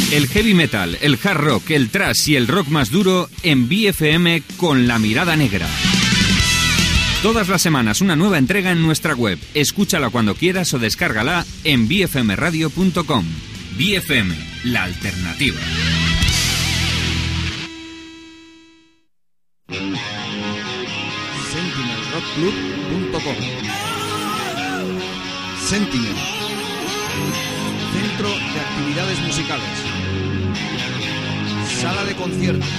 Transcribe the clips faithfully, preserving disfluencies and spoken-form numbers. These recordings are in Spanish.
El heavy metal, el hard rock, el thrash y el rock más duro en B F M con La Mirada Negra. Todas las semanas una nueva entrega en nuestra web. Escúchala cuando quieras o descárgala en b f m radio punto com. B F M, la alternativa. sentinel rock club punto com. Sentinel, centro de actividades musicales, sala de conciertos,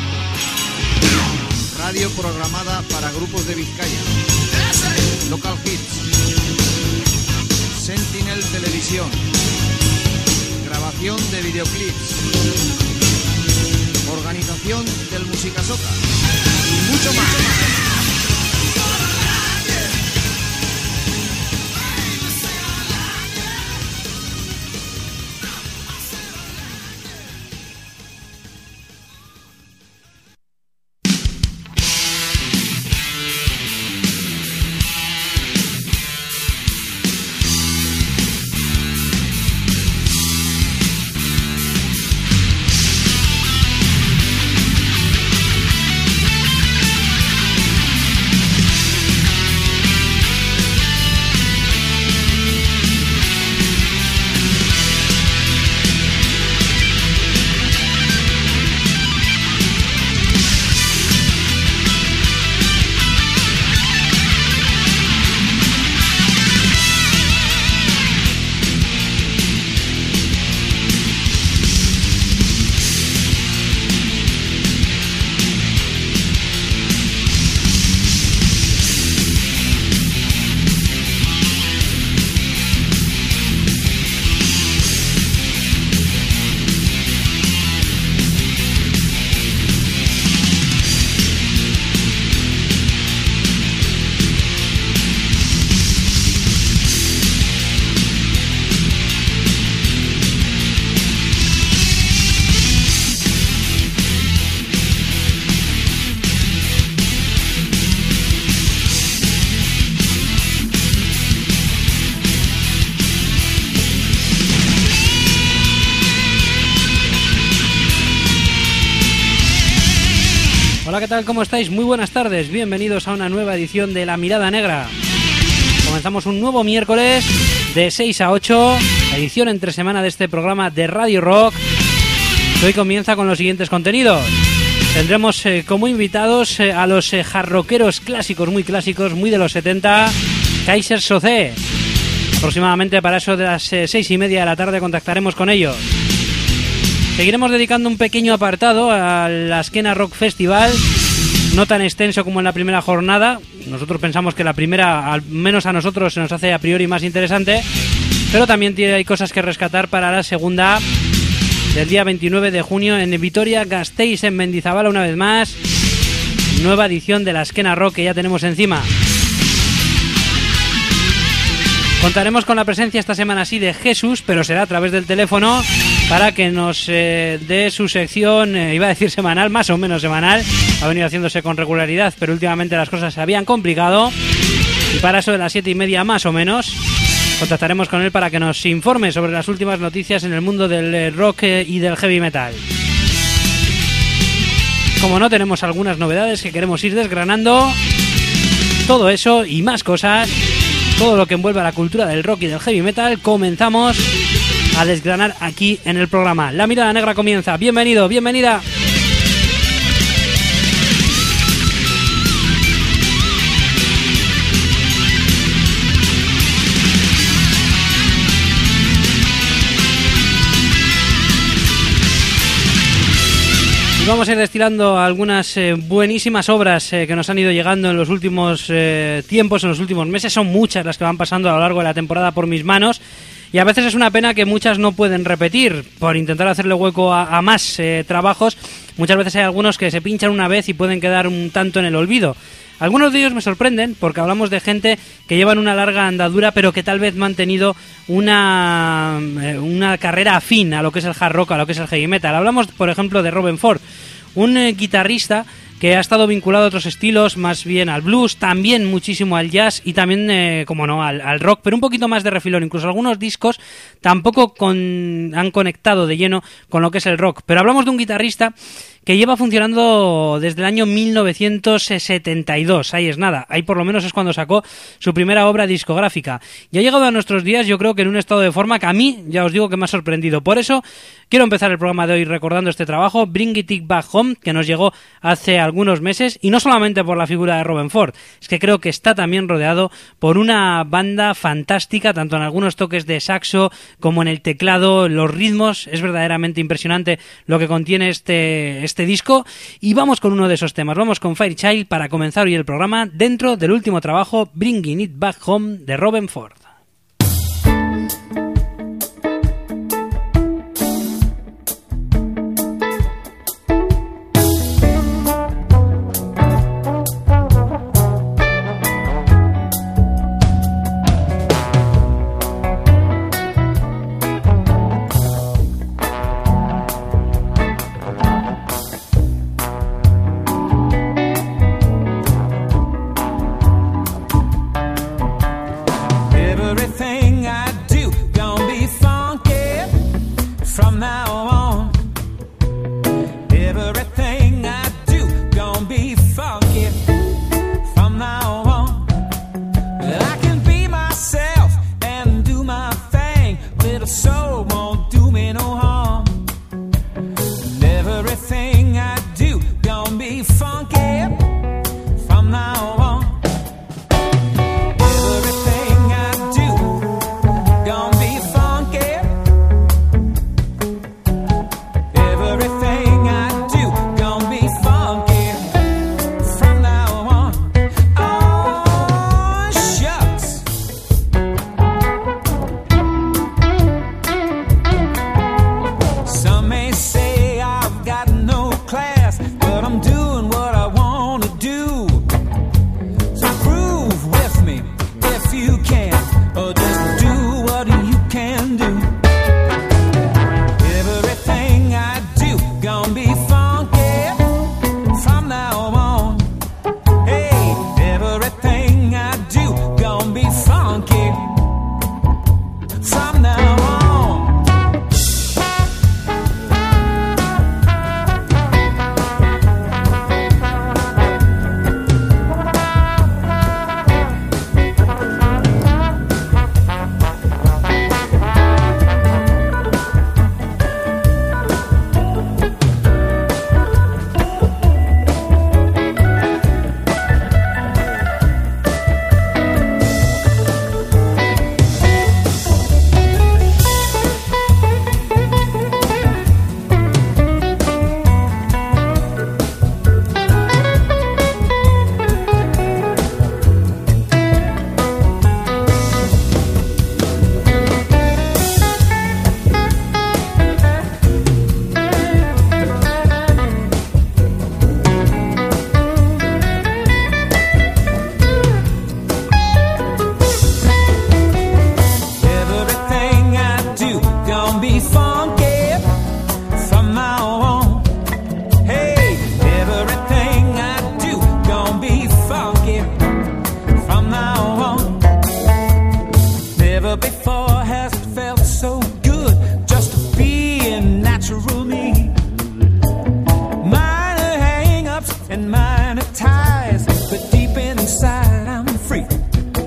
radio programada para grupos de Vizcaya, local hits, Sentinel Televisión, grabación de videoclips, organización del Musicasoca y mucho más. Hola, ¿qué tal? ¿Cómo estáis? Muy buenas tardes, bienvenidos a una nueva edición de La Mirada Negra. Comenzamos un nuevo miércoles de seis a ocho, edición entre semana de este programa de Radio Rock. Hoy comienza con los siguientes contenidos. Tendremos eh, como invitados eh, a los eh, hardrockeros clásicos, muy clásicos, muy de los setenta, Kaiser Soze. Aproximadamente para eso de las eh, seis y media de la tarde contactaremos con ellos. Seguiremos dedicando un pequeño apartado a la Askena Rock Festival, no tan extenso como en la primera jornada. Nosotros pensamos que la primera, al menos a nosotros, se nos hace a priori más interesante, pero también tiene, hay cosas que rescatar para la segunda del día veintinueve de junio en Vitoria-Gasteiz, en Mendizabala, una vez más. Nueva edición de la Askena Rock que ya tenemos encima. Contaremos con la presencia esta semana sí de Jesús, pero será a través del teléfono, para que nos eh, dé su sección, eh, iba a decir semanal, más o menos semanal. Ha venido haciéndose con regularidad, pero últimamente las cosas se habían complicado. Y para eso de las siete y media más o menos, contactaremos con él para que nos informe sobre las últimas noticias en el mundo del eh, rock eh, y del heavy metal. Como no, tenemos algunas novedades que queremos ir desgranando. Todo eso y más cosas, todo lo que envuelve a la cultura del rock y del heavy metal, comenzamos a desgranar aquí en el programa. La Mirada Negra comienza. Bienvenido, bienvenida. Y vamos a ir destilando algunas eh, buenísimas obras eh, que nos han ido llegando en los últimos eh, tiempos, en los últimos meses. Son muchas las que van pasando a lo largo de la temporada por mis manos. Y a veces es una pena que muchas no pueden repetir por intentar hacerle hueco a, a más eh, trabajos. Muchas veces hay algunos que se pinchan una vez y pueden quedar un tanto en el olvido. Algunos de ellos me sorprenden porque hablamos de gente que llevan una larga andadura pero que tal vez no han tenido una, eh, una carrera afín a lo que es el hard rock, a lo que es el heavy metal. Hablamos, por ejemplo, de Robben Ford, un eh, guitarrista que ha estado vinculado a otros estilos, más bien al blues, también muchísimo al jazz y también, eh, como no, al, al rock, pero un poquito más de refilón. Incluso algunos discos tampoco con, han conectado de lleno con lo que es el rock. Pero hablamos de un guitarrista que lleva funcionando desde el año mil novecientos setenta y dos. Ahí es nada, ahí por lo menos es cuando sacó su primera obra discográfica. Y ha llegado a nuestros días, yo creo que en un estado de forma que a mí, ya os digo, que me ha sorprendido. Por eso quiero empezar el programa de hoy recordando este trabajo, Bring It Back Home, que nos llegó hace algunos meses, y no solamente por la figura de Robben Ford, es que creo que está también rodeado por una banda fantástica, tanto en algunos toques de saxo como en el teclado, los ritmos. Es verdaderamente impresionante lo que contiene este este disco, y vamos con uno de esos temas. Vamos con Fairchild para comenzar hoy el programa dentro del último trabajo, Bringing It Back Home, de Robben Ford.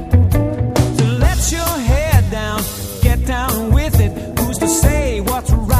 What's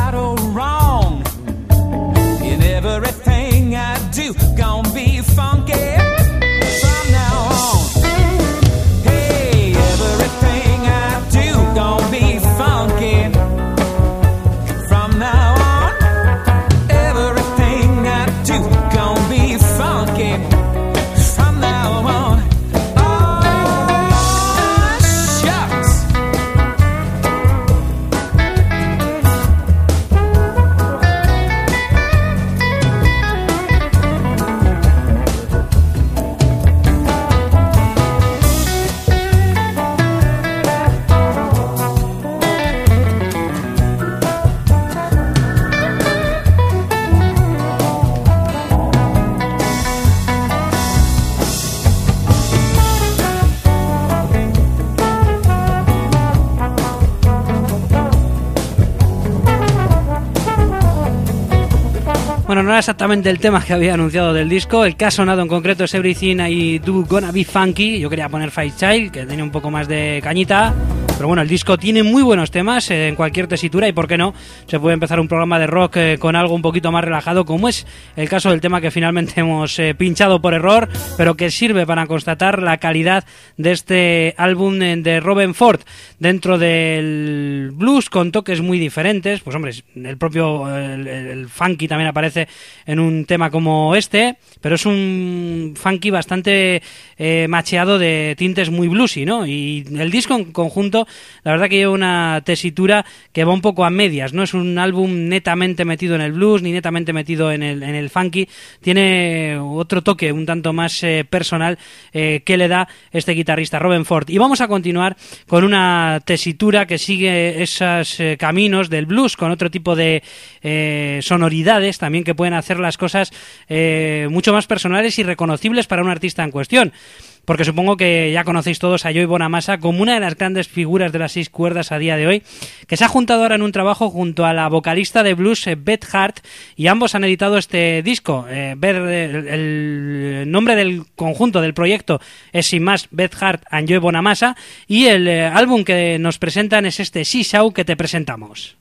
Bueno, no era exactamente el tema que había anunciado del disco. El que ha sonado en concreto es Everything I Do Gonna Be Funky. Yo quería poner Fight Child, que tenía un poco más de cañita. Pero bueno, el disco tiene muy buenos temas eh, en cualquier tesitura, y por qué no, se puede empezar un programa de rock eh, con algo un poquito más relajado, como es el caso del tema que finalmente hemos eh, pinchado por error, pero que sirve para constatar la calidad de este álbum de Robben Ford. Dentro del blues con toques muy diferentes, pues hombre, el propio el, el funky también aparece en un tema como este, pero es un funky bastante eh, macheado de tintes muy bluesy, ¿no? Y el disco en conjunto, la verdad que lleva una tesitura que va un poco a medias, no es un álbum netamente metido en el blues ni netamente metido en el, en el funky, tiene otro toque un tanto más eh, personal eh, que le da este guitarrista Robben Ford. Y vamos a continuar con una tesitura que sigue esos eh, caminos del blues, con otro tipo de eh, sonoridades también que pueden hacer las cosas eh, mucho más personales y reconocibles para un artista en cuestión. Porque supongo que ya conocéis todos a Joey Bonamassa como una de las grandes figuras de las seis cuerdas a día de hoy, que se ha juntado ahora en un trabajo junto a la vocalista de blues eh, Beth Hart, y ambos han editado este disco. Eh, Beth, el, el nombre del conjunto del proyecto es sin más Beth Hart and Joey Bonamassa, y el eh, álbum que nos presentan es este Seesaw que te presentamos.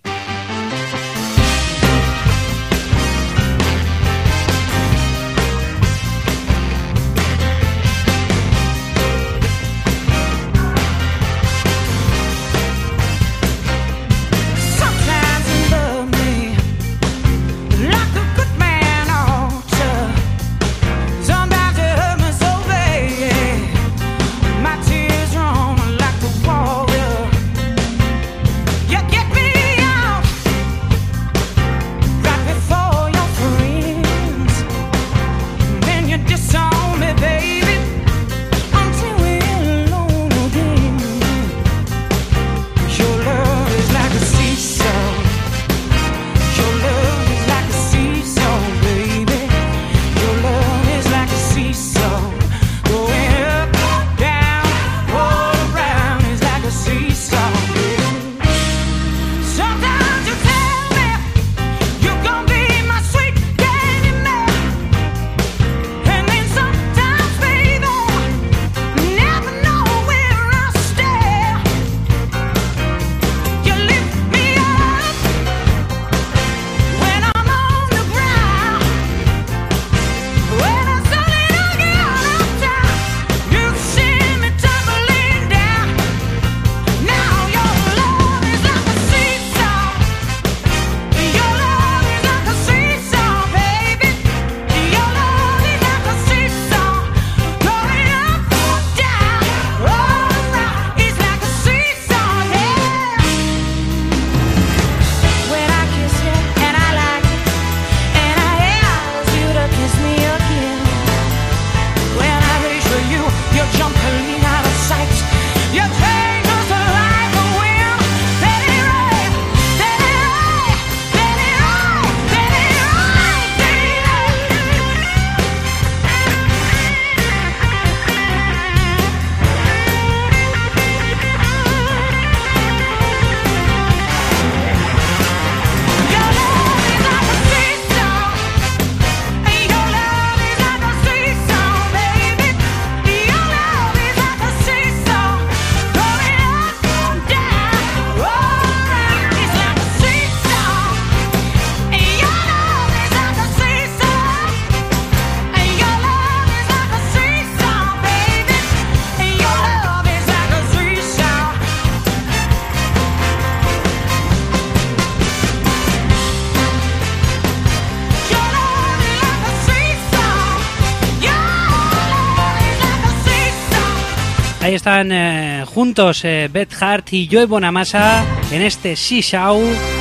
Ahí están eh, juntos eh, Beth Hart y Joey Bonamassa en este Seesaw,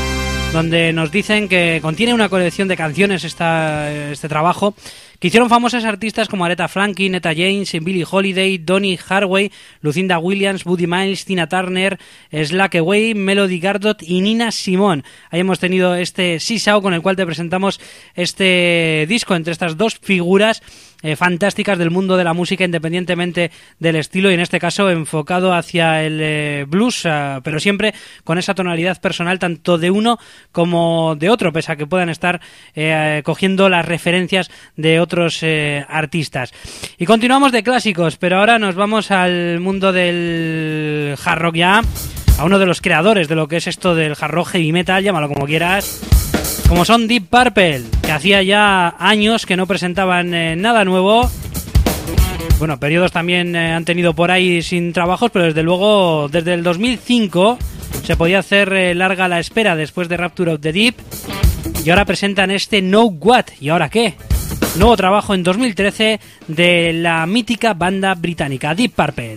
donde nos dicen que contiene una colección de canciones esta, este trabajo, que hicieron famosas artistas como Aretha Franklin, Etta James, Billie Holiday, Donny Hathaway, Lucinda Williams, Buddy Miles, Tina Turner, Slackway, Melody Gardot y Nina Simone. Ahí hemos tenido este Seesaw con el cual te presentamos este disco entre estas dos figuras eh, fantásticas del mundo de la música, independientemente del estilo, y en este caso enfocado hacia el eh, blues, uh, pero siempre con esa tonalidad personal tanto de uno como de otro, pese a que puedan estar eh, cogiendo las referencias de otros eh, artistas. Y continuamos de clásicos, pero ahora nos vamos al mundo del hard rock ya, a uno de los creadores de lo que es esto del hard rock heavy metal, llámalo como quieras, como son Deep Purple, que hacía ya años que no presentaban eh, nada nuevo. Bueno, periodos también eh, han tenido por ahí sin trabajos, pero desde luego desde el dos mil cinco se podía hacer eh, larga la espera después de Rapture of the Deep, y ahora presentan este Know What. ¿Y ahora qué? Nuevo trabajo en dos mil trece de la mítica banda británica Deep Purple.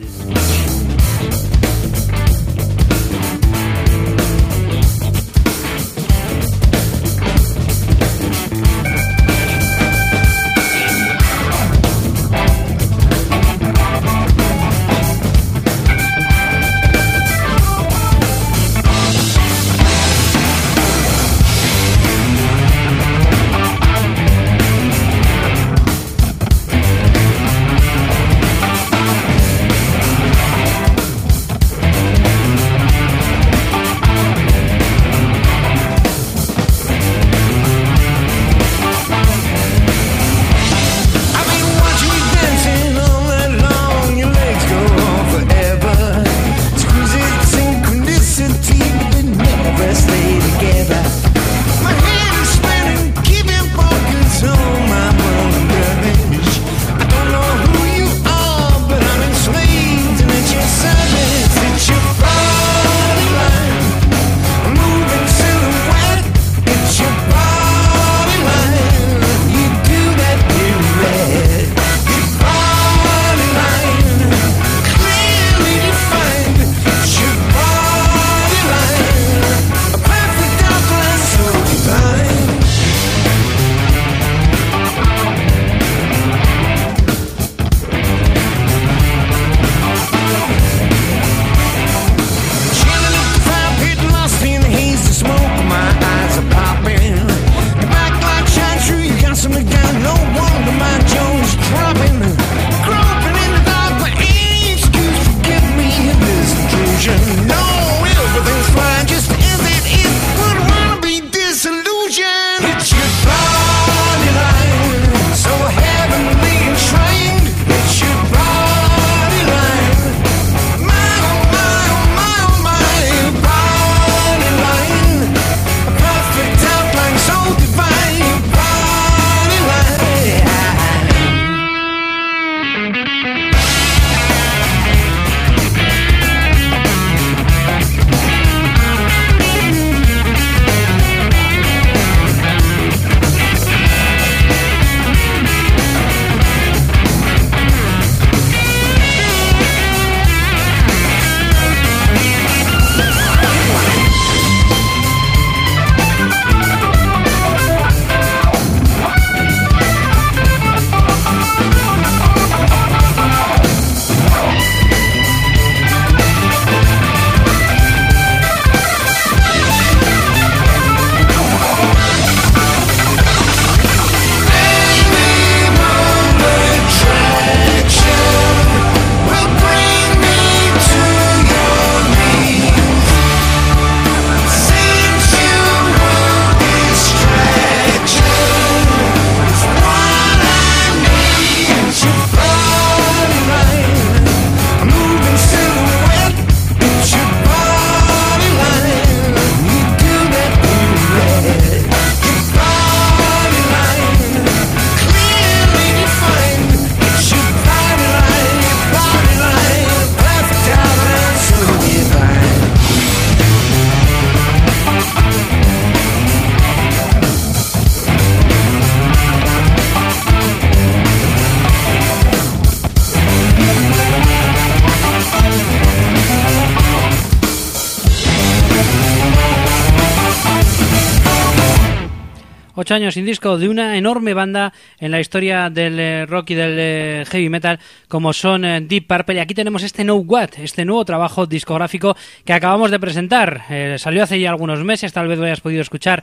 Ocho años sin disco de una enorme banda en la historia del eh, rock y del eh, heavy metal como son eh, Deep Purple. Y aquí tenemos este Know What, este nuevo trabajo discográfico que acabamos de presentar. Eh, salió hace ya algunos meses, tal vez lo hayas podido escuchar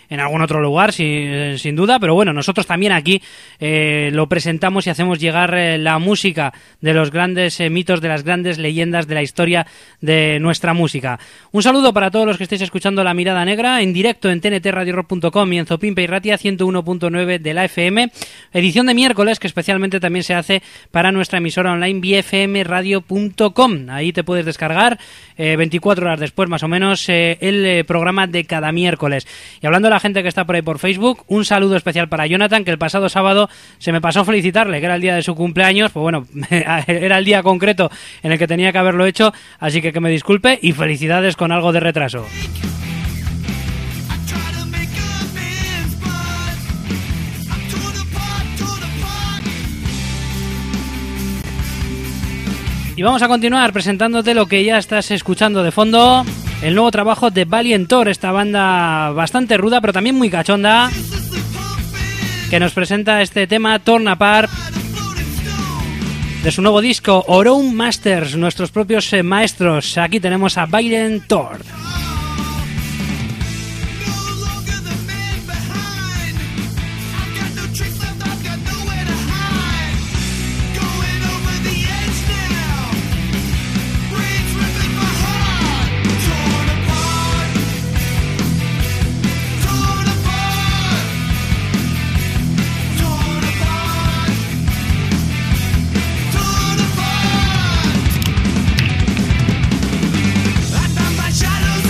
en algún otro lugar, sin, sin duda, pero bueno, nosotros también aquí eh, lo presentamos y hacemos llegar eh, la música de los grandes eh, mitos, de las grandes leyendas de la historia de nuestra música. Un saludo para todos los que estéis escuchando La Mirada Negra en directo en t n t radio rock punto com y en Zopimpe y Ratia ciento uno punto nueve de la F M, edición de miércoles que especialmente también se hace para nuestra emisora online b f m radio punto com. Ahí te puedes descargar eh, veinticuatro horas después más o menos eh, el eh, programa de cada miércoles. Y hablando de la gente que está por ahí por Facebook, un saludo especial para Jonathan, que el pasado sábado se me pasó felicitarle, que era el día de su cumpleaños. Pues bueno, era el día concreto en el que tenía que haberlo hecho, así que que me disculpe y felicidades con algo de retraso. Y vamos a continuar presentándote lo que ya estás escuchando de fondo, el nuevo trabajo de Valiant Thor, esta banda bastante ruda pero también muy cachonda, que nos presenta este tema Torn Apart de su nuevo disco Our Own Masters, nuestros propios eh, maestros. Aquí tenemos a Valiant Thor. Shadows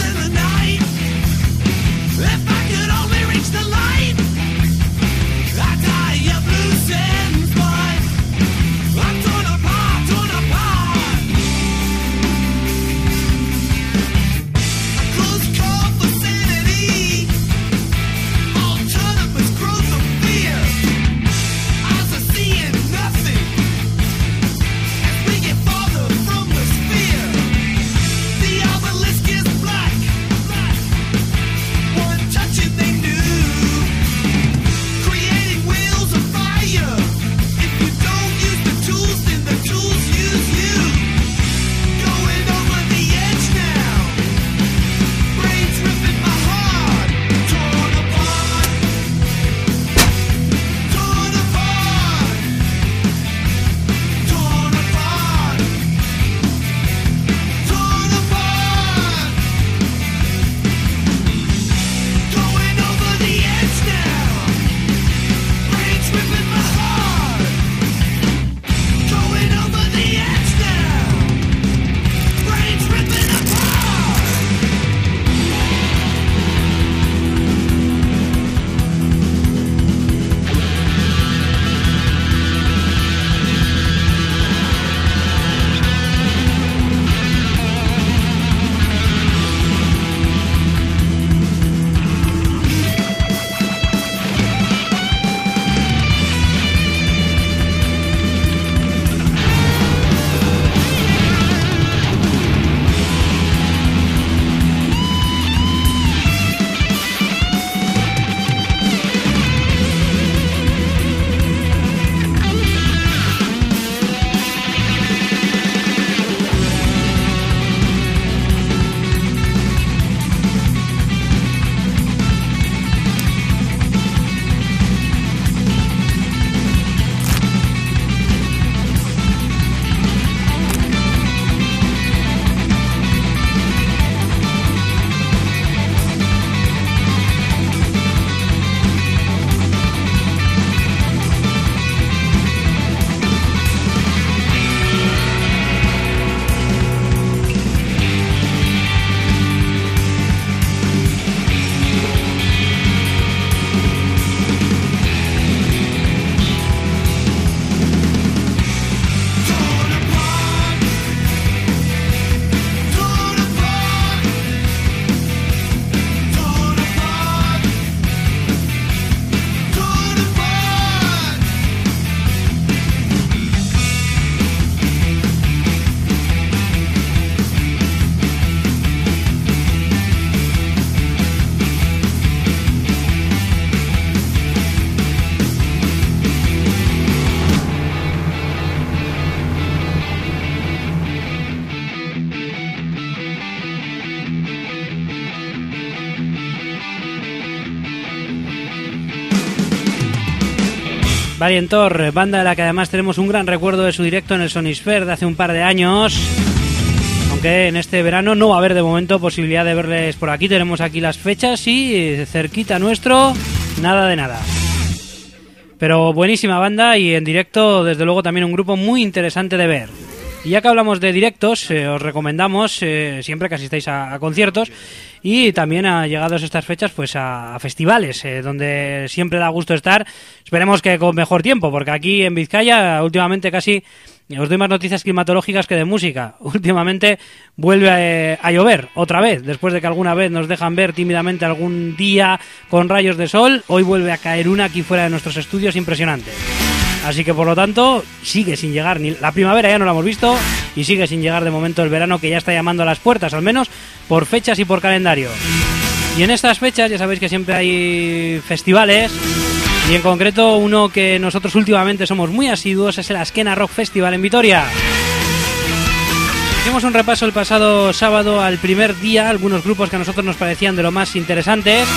Valientor, banda de la que además tenemos un gran recuerdo de su directo en el Sonisphere de hace un par de años. Aunque en este verano no va a haber de momento posibilidad de verles por aquí. Tenemos aquí las fechas y cerquita nuestro, nada de nada. Pero buenísima banda y en directo, desde luego, también un grupo muy interesante de ver. Y ya que hablamos de directos, eh, os recomendamos eh, siempre que asistáis a, a conciertos y también a llegados estas fechas pues a, a festivales, eh, donde siempre da gusto estar. Esperemos que con mejor tiempo, porque aquí en Vizcaya últimamente casi os doy más noticias climatológicas que de música. Últimamente vuelve a, a llover otra vez, después de que alguna vez nos dejan ver tímidamente algún día con rayos de sol. Hoy vuelve a caer una aquí fuera de nuestros estudios impresionante. Así que por lo tanto sigue sin llegar, ni la primavera ya no la hemos visto y sigue sin llegar de momento el verano, que ya está llamando a las puertas, al menos por fechas y por calendario. Y en estas fechas ya sabéis que siempre hay festivales, y en concreto uno que nosotros últimamente somos muy asiduos es el Azkena Rock Festival en Vitoria. Hicimos un repaso el pasado sábado al primer día, algunos grupos que a nosotros nos parecían de lo más interesantes.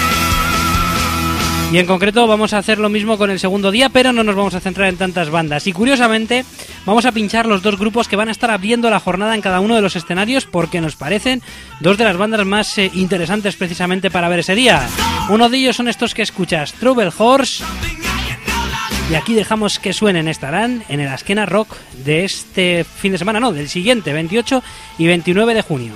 Y en concreto vamos a hacer lo mismo con el segundo día, pero no nos vamos a centrar en tantas bandas. Y curiosamente vamos a pinchar los dos grupos que van a estar abriendo la jornada en cada uno de los escenarios, porque nos parecen dos de las bandas más eh, interesantes precisamente para ver ese día. Uno de ellos son estos que escuchas, Trouble Horse. Y aquí dejamos que suenen, estarán en el Azkena Rock de este fin de semana, no, del siguiente, veintiocho y veintinueve de junio.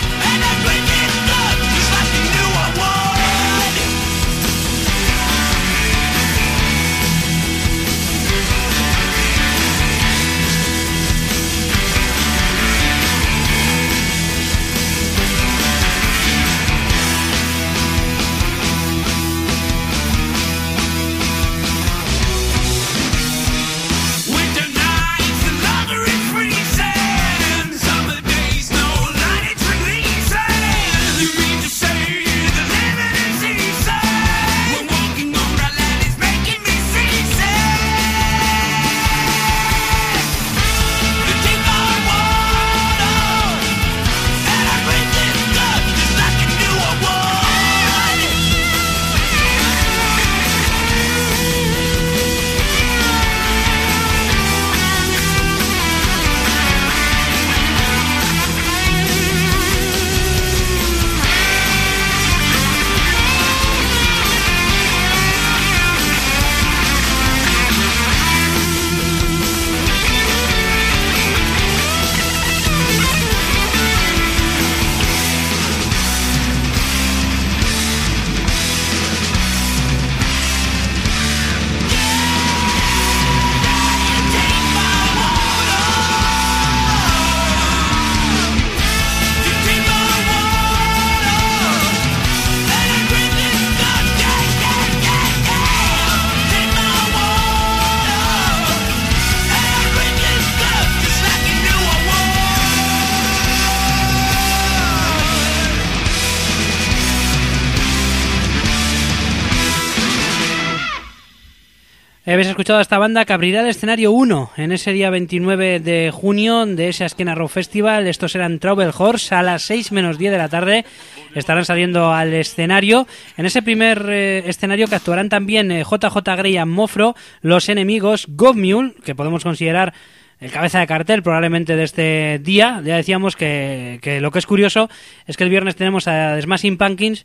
Habéis escuchado a esta banda que abrirá el escenario uno en ese día veintinueve de junio de ese Azkena Rock Festival. Estos eran Trouble Horse. A las seis menos diez de la tarde estarán saliendo al escenario. En ese primer eh, escenario que actuarán también eh, J J Graham Mofro, Los Enemigos, Govmule, que podemos considerar el cabeza de cartel probablemente de este día. Ya decíamos que, que lo que es curioso es que el viernes tenemos a The Smashing Pumpkins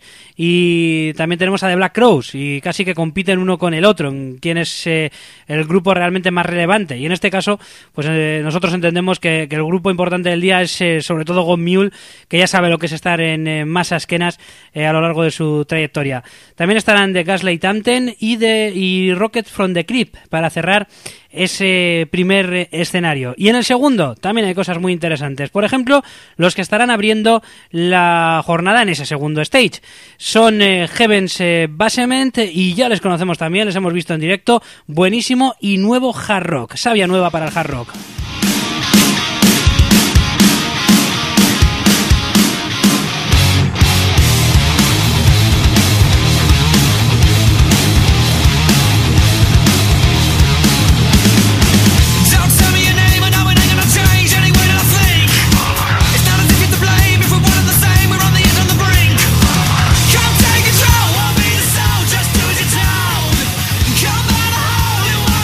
y también tenemos a The Black Crowes, y casi que compiten uno con el otro en quién es eh, el grupo realmente más relevante. Y en este caso pues eh, nosotros entendemos que, que el grupo importante del día es eh, sobre todo Govmule, que ya sabe lo que es estar en eh, más Azkenas eh, a lo largo de su trayectoria. También estarán The Gaslight Anthem y, de, y Rocket from the Crypt para cerrar ese primer escenario. Y en el segundo también hay cosas muy interesantes. Por ejemplo, los que estarán abriendo la jornada en ese segundo stage son eh, Heaven's eh, Basement, y ya les conocemos también, les hemos visto en directo. Buenísimo y nuevo hard rock, savia nueva para el hard rock. Come out of hole,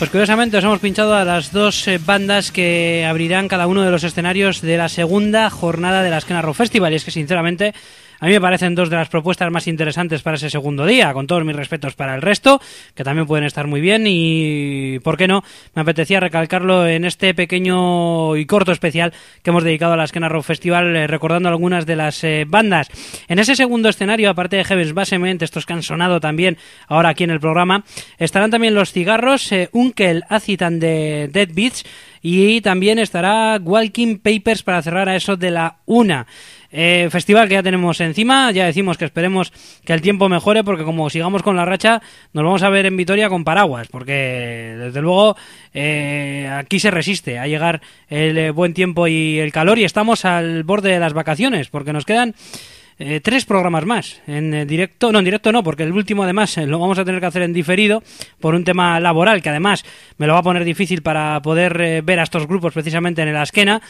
Pues curiosamente os hemos pinchado a las dos eh, bandas que abrirán cada uno de los escenarios de la segunda jornada de la Azkena Rock Festival, y es que sinceramente a mí me parecen dos de las propuestas más interesantes para ese segundo día, con todos mis respetos para el resto, que también pueden estar muy bien, y ¿por qué no? Me apetecía recalcarlo en este pequeño y corto especial que hemos dedicado a la Azkena Rock Festival, eh, recordando algunas de las eh, bandas. En ese segundo escenario, aparte de Heaven's Basement, estos que han sonado también ahora aquí en el programa, estarán también Los Cigarros, eh, Unkel, Acid and the Dead Beats, y también estará Walking Papers para cerrar a eso de la una. Eh, festival que ya tenemos encima, ya decimos que esperemos que el tiempo mejore, porque como sigamos con la racha nos vamos a ver en Vitoria con paraguas, porque desde luego eh, aquí se resiste a llegar el eh, buen tiempo y el calor, y estamos al borde de las vacaciones, porque nos quedan Eh, tres programas más en eh, directo, no en directo no, porque el último además eh, lo vamos a tener que hacer en diferido por un tema laboral que además me lo va a poner difícil para poder eh, ver a estos grupos precisamente en el Azkena,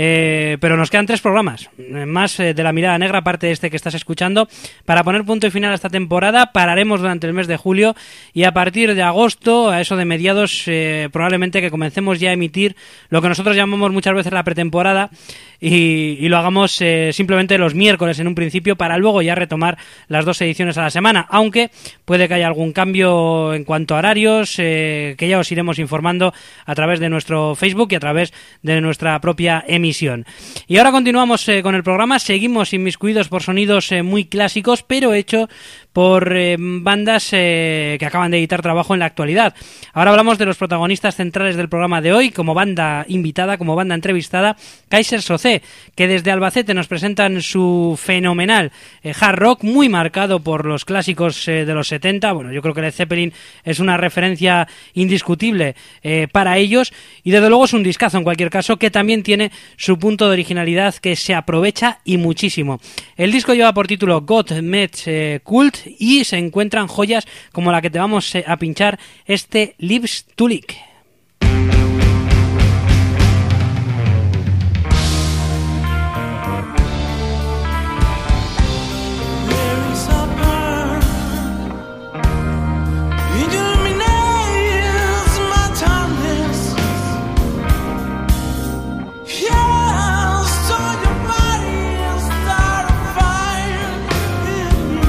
eh, pero nos quedan tres programas eh, más eh, de La Mirada Negra, aparte de este que estás escuchando, para poner punto y final a esta temporada. Pararemos durante el mes de julio y a partir de agosto, a eso de mediados, eh, probablemente que comencemos ya a emitir lo que nosotros llamamos muchas veces la pretemporada, y, y lo hagamos eh, simplemente los miércoles en un principio, para luego ya retomar las dos ediciones a la semana, aunque puede que haya algún cambio en cuanto a horarios, eh, que ya os iremos informando a través de nuestro Facebook y a través de nuestra propia emisión. Y ahora continuamos eh, con el programa, seguimos inmiscuidos por sonidos eh, muy clásicos, pero hecho por eh, bandas eh, que acaban de editar trabajo en la actualidad. Ahora hablamos de los protagonistas centrales del programa de hoy, como banda invitada, como banda entrevistada, Kaiser Soze, que desde Albacete nos presentan su fenomenal eh, hard rock, muy marcado por los clásicos eh, de los setenta. Bueno, yo creo que Led Zeppelin es una referencia indiscutible eh, para ellos, y desde luego es un discazo en cualquier caso, que también tiene su punto de originalidad que se aprovecha y muchísimo. El disco lleva por título God Met eh, Cult, y se encuentran joyas como la que te vamos a pinchar, este Lips to Lick.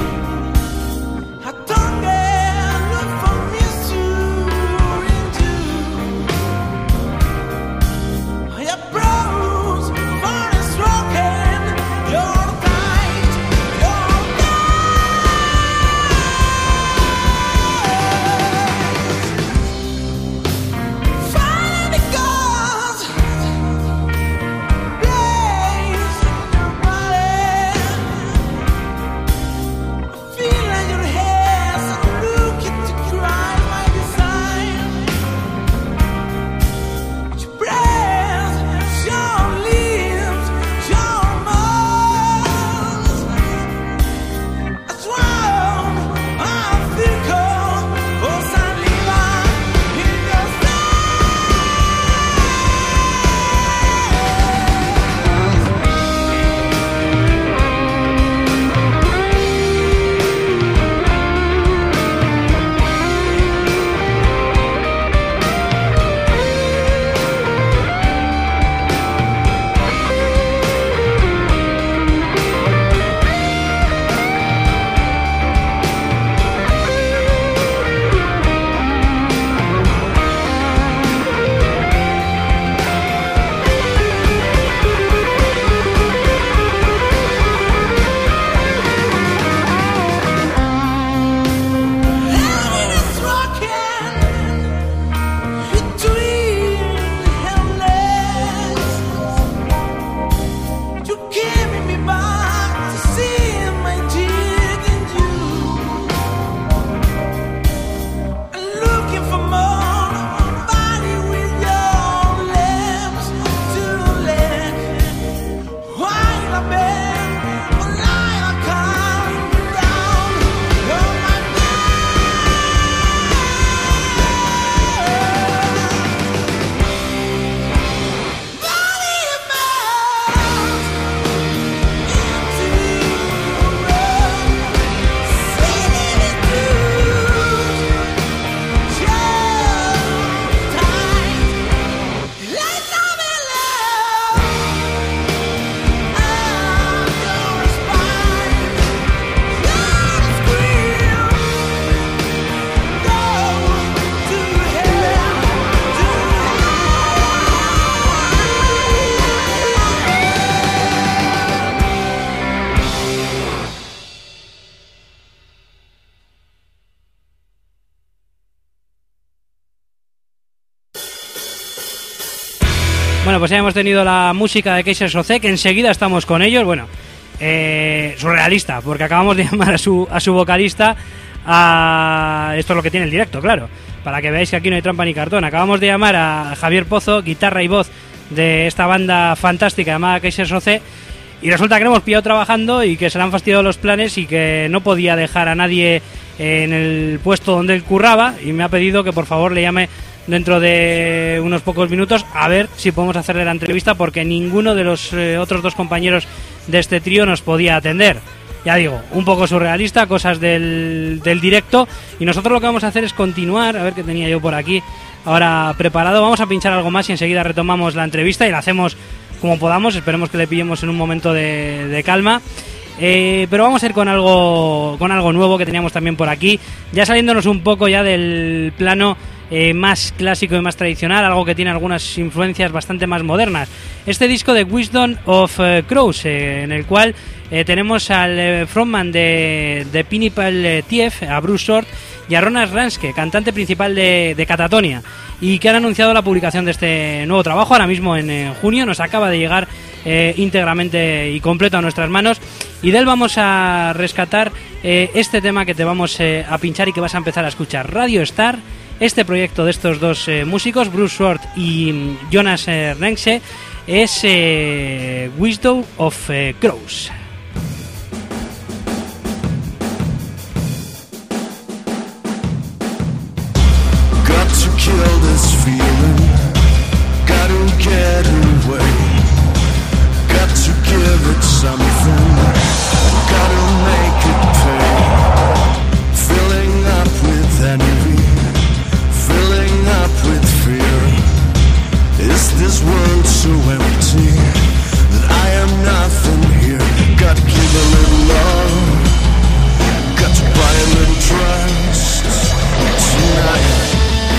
I don't get look for me to Bueno, pues ya hemos tenido la música de Kaiser Soze, que enseguida estamos con ellos. Bueno, eh, surrealista, porque acabamos de llamar a su, a su vocalista. A... Esto es lo que tiene el directo, claro, para que veáis que aquí no hay trampa ni cartón. Acabamos de llamar a Javier Pozo, guitarra y voz de esta banda fantástica llamada Kaiser Soze, y resulta que lo hemos pillado trabajando y que se le han fastidiado los planes y que no podía dejar a nadie en el puesto donde él curraba, y me ha pedido que por favor le llame dentro de unos pocos minutos a ver si podemos hacerle la entrevista, porque ninguno de los eh, otros dos compañeros de este trío nos podía atender. Ya digo, un poco surrealista, cosas del, del directo, y nosotros lo que vamos a hacer es continuar, a ver qué tenía yo por aquí ahora preparado. Vamos a pinchar algo más y enseguida retomamos la entrevista y la hacemos como podamos. Esperemos que le pillemos en un momento de, de calma. Eh, pero vamos a ir con algo con algo nuevo que teníamos también por aquí, ya saliéndonos un poco ya del plano eh, más clásico y más tradicional, algo que tiene algunas influencias bastante más modernas. Este disco de Wisdom of uh, Crows, eh, en el cual eh, tenemos al eh, frontman de, de Pineapple Thief, a Bruce Short, y a Ronas Ranske, cantante principal de, de Catatonia, y que han anunciado la publicación de este nuevo trabajo ahora mismo en, en junio. Nos acaba de llegar eh, íntegramente y completo a nuestras manos, y de él vamos a rescatar eh, este tema que te vamos eh, a pinchar y que vas a empezar a escuchar. Radio Star, este proyecto de estos dos eh, músicos, Bruce Short y mm, Jonas eh, Ranske, es eh, Wisdom of eh, Crows. Kill this feeling, gotta get away, got to give it something, gotta make it pay, filling up with envy, filling up with fear. Is this world so empty that I am nothing here? Gotta give a little love, got to buy a little trust tonight.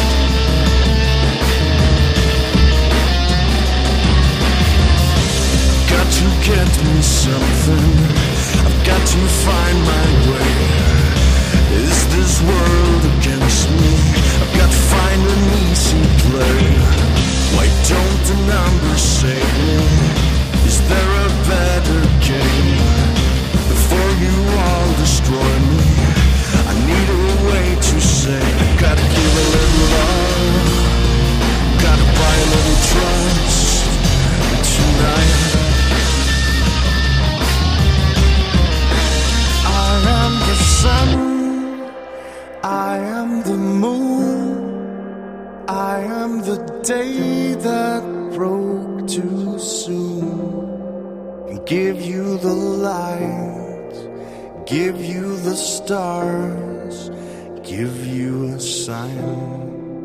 To get me something, I've got to find my way. Is this world against me? I've got to find an easy play. Why don't the numbers save me? Is there a better game? Before you all destroy me, I need a way to say I gotta give a little love, gotta buy a little trust tonight. I am the sun, I am the moon, I am the day that broke too soon. And give you the light, give you the stars, give you a sign.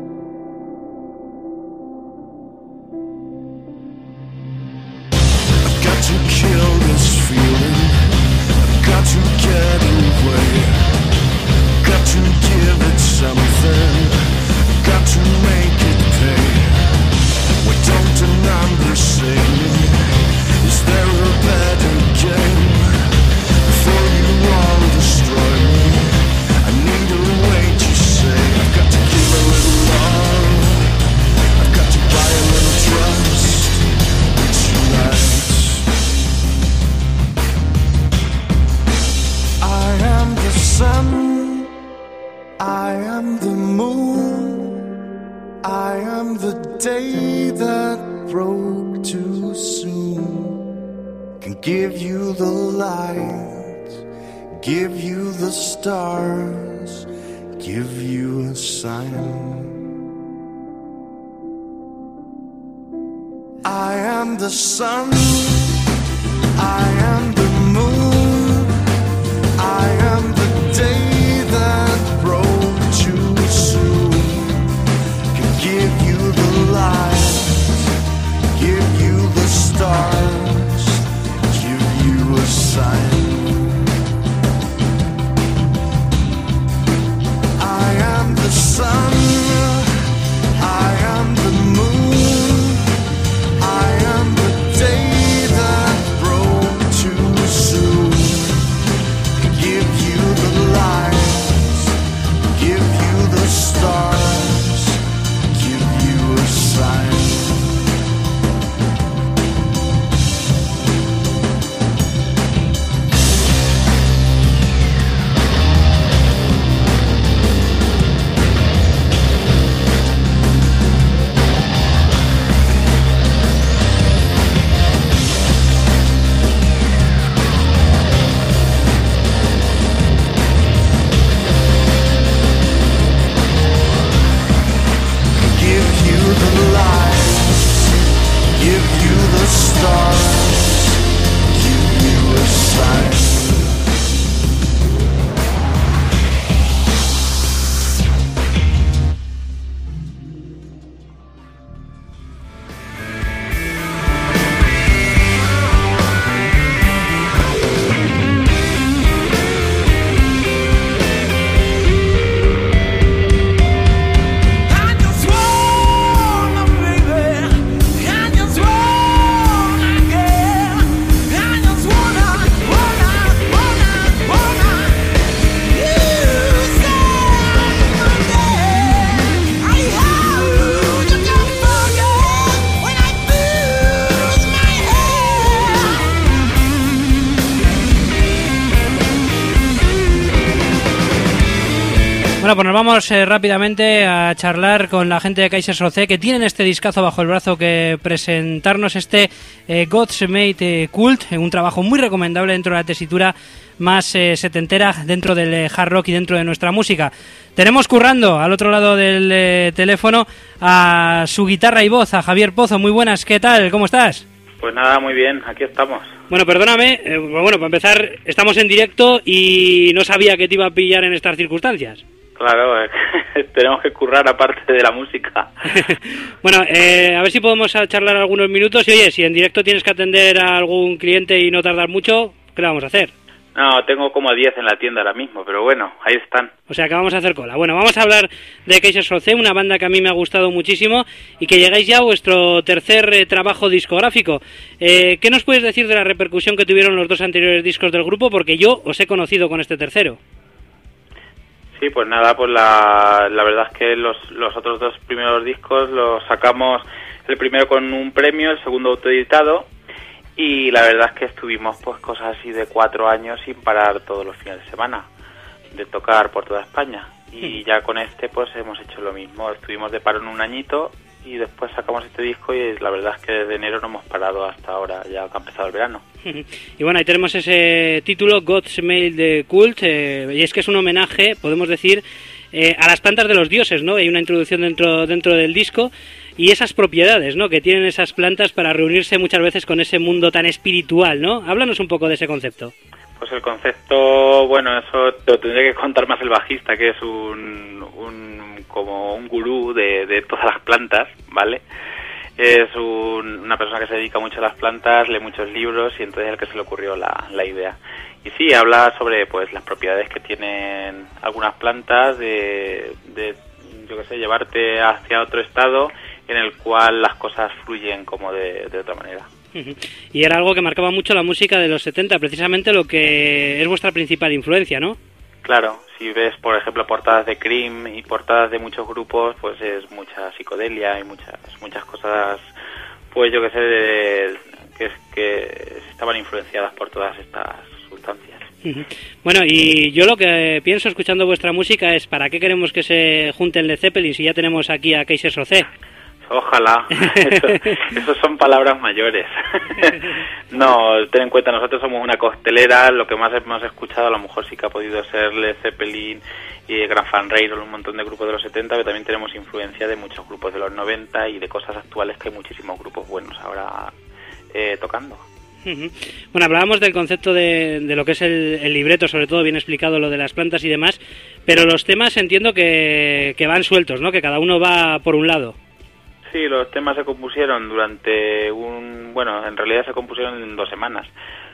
I've got to kill this feeling, got to get away, got to give it something, got to make it pay. Why don't the numbers say me? Is there a better game? Before you all destroy me, I need a way to say I've got to give a little love, I've got to buy a little trust tonight. I am the sun, I am the moon, I am the day that broke too soon. Can give you the light, give you the stars, give you a sign. I am the sun, I am the moon, I am the day that broke too soon. Can give you the light, give you the stars, give you a sign. I am the sun, I am the moon, I am the day that broke too Bueno, pues nos vamos eh, rápidamente a charlar con la gente de Kaiserslautern, que tienen este discazo bajo el brazo, que presentarnos este eh, God's Made Cult, un trabajo muy recomendable dentro de la tesitura más eh, setentera dentro del eh, hard rock y dentro de nuestra música. Tenemos currando al otro lado del eh, teléfono a su guitarra y voz, a Javier Pozo. Muy buenas, ¿qué tal? ¿Cómo estás? Pues nada, muy bien, aquí estamos. Bueno, perdóname, eh, bueno, para empezar, estamos en directo y no sabía que te iba a pillar en estas circunstancias. Claro, eh, tenemos que currar aparte de la música. Bueno, eh, a ver si podemos charlar algunos minutos. Y oye, si en directo tienes que atender a algún cliente y no tardar mucho, ¿qué le vamos a hacer? No, tengo como diez en la tienda ahora mismo, pero bueno, ahí están. O sea que vamos a hacer cola. Bueno, vamos a hablar de Kaiserslautern, una banda que a mí me ha gustado muchísimo y que llegáis ya a vuestro tercer eh, trabajo discográfico. Eh, ¿Qué nos puedes decir de la repercusión que tuvieron los dos anteriores discos del grupo? Porque yo os he conocido con este tercero. Sí, pues nada, pues la, la verdad es que los, los otros dos primeros discos los sacamos, el primero con un premio, el segundo autoeditado, y la verdad es que estuvimos pues cosas así de cuatro años sin parar todos los fines de semana, de tocar por toda España, y ya con este pues hemos hecho lo mismo, estuvimos de paro en un añito y después sacamos este disco y la verdad es que desde enero no hemos parado hasta ahora, ya que ha empezado el verano. Y bueno, ahí tenemos ese título, God's Made Cult, eh, y es que es un homenaje, podemos decir, eh, a las plantas de los dioses, ¿no? Hay una introducción dentro dentro del disco y esas propiedades, ¿no?, que tienen esas plantas para reunirse muchas veces con ese mundo tan espiritual, ¿no? Háblanos un poco de ese concepto. Pues el concepto, bueno, eso te lo tendría que contar más el bajista, que es un, un como un gurú de, de todas las plantas, ¿vale? Es un, una persona que se dedica mucho a las plantas, lee muchos libros y entonces es el que se le ocurrió la, la idea. Y sí, habla sobre pues las propiedades que tienen algunas plantas de, de yo qué sé, llevarte hacia otro estado en el cual las cosas fluyen como de, de otra manera. Y era algo que marcaba mucho la música de los setenta, precisamente lo que es vuestra principal influencia, ¿no? Claro, si ves, por ejemplo, portadas de Cream y portadas de muchos grupos, pues es mucha psicodelia y muchas muchas cosas, pues yo que sé, de, que, que estaban influenciadas por todas estas sustancias. Bueno, y yo lo que pienso escuchando vuestra música es ¿para qué queremos que se junten Led Zeppelin si ya tenemos aquí a Kaiserslautern? Ojalá, eso, eso son palabras mayores. No, ten en cuenta, nosotros somos una costelera, lo que más hemos escuchado a lo mejor sí que ha podido ser Led Zeppelin y Grand Fan Railroad, un montón de grupos de los setenta, pero también tenemos influencia de muchos grupos de los noventa y de cosas actuales, que hay muchísimos grupos buenos ahora eh, tocando. Bueno, hablábamos del concepto de, de lo que es el, el libreto, sobre todo bien explicado lo de las plantas y demás, pero los temas entiendo que, que van sueltos, ¿no?, que cada uno va por un lado. Sí, los temas se compusieron durante un... Bueno, en realidad se compusieron en dos semanas,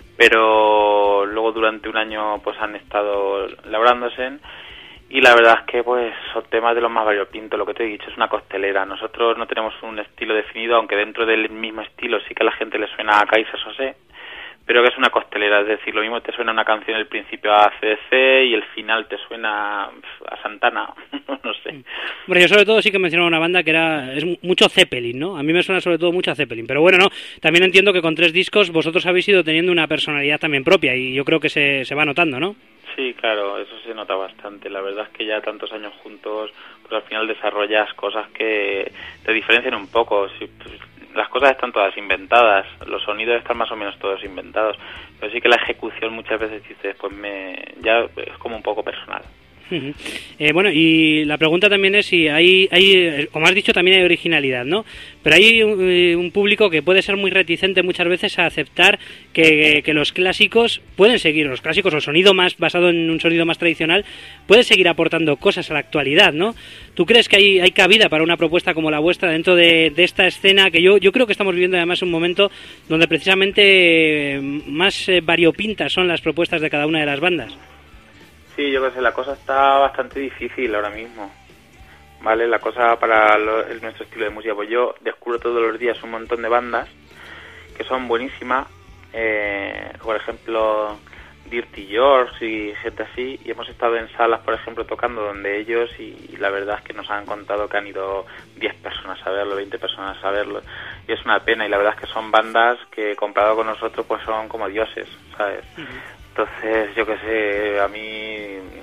pero luego durante un año pues han estado labrándose y la verdad es que pues son temas de los más variopintos, lo que te he dicho, es una costelera. Nosotros no tenemos un estilo definido, aunque dentro del mismo estilo sí que a la gente le suena a Kaiserslautern, pero que es una costelera, es decir, lo mismo te suena una canción al principio a A C D C y el final te suena a Santana, no sé. Bueno, yo sobre todo sí que mencionaba una banda que era es mucho Zeppelin, ¿no? A mí me suena sobre todo mucho a Zeppelin, pero bueno, no, también entiendo que con tres discos vosotros habéis ido teniendo una personalidad también propia y yo creo que se, se va notando, ¿no? Sí, claro, eso se nota bastante. La verdad es que ya tantos años juntos, pues al final desarrollas cosas que te diferencian un poco. Si, pues, las cosas están todas inventadas, los sonidos están más o menos todos inventados, pero sí que la ejecución muchas veces dices, pues me ya es como un poco personal. Uh-huh. Eh, bueno, y la pregunta también es si hay, hay, como has dicho, también hay originalidad, ¿no? Pero hay un, un público que puede ser muy reticente muchas veces a aceptar que, que los clásicos pueden seguir, los clásicos o el sonido más basado en un sonido más tradicional puede seguir aportando cosas a la actualidad, ¿no? ¿Tú crees que hay, hay cabida para una propuesta como la vuestra dentro de, de esta escena que yo, yo creo que estamos viviendo además un momento donde precisamente más eh, variopintas son las propuestas de cada una de las bandas? Sí, yo creo que la cosa está bastante difícil ahora mismo, ¿vale? La cosa para lo, el, nuestro estilo de música, pues yo descubro todos los días un montón de bandas que son buenísimas, eh, por ejemplo Dirty George y gente así, y hemos estado en salas, por ejemplo, tocando donde ellos y, y la verdad es que nos han contado que han ido diez personas a verlo, veinte personas a verlo, y es una pena, y la verdad es que son bandas que comparado con nosotros pues son como dioses, ¿sabes? Uh-huh. Entonces, yo qué sé, a mí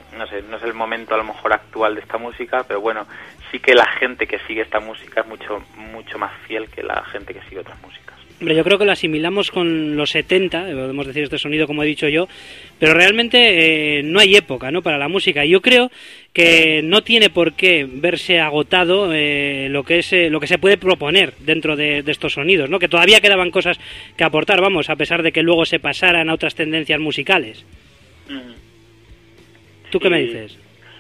no sé, no es el momento a lo mejor actual de esta música, pero bueno, sí que la gente que sigue esta música es mucho mucho más fiel que la gente que sigue otras músicas. Hombre, yo creo que lo asimilamos con los setenta, podemos decir este sonido como he dicho yo, pero realmente eh, no hay época, ¿no?, para la música. Yo creo que no tiene por qué verse agotado eh, lo que es eh, lo que se puede proponer dentro de, de estos sonidos, ¿no?, que todavía quedaban cosas que aportar, vamos, a pesar de que luego se pasaran a otras tendencias musicales. Mm. ¿Tú qué sí, me dices?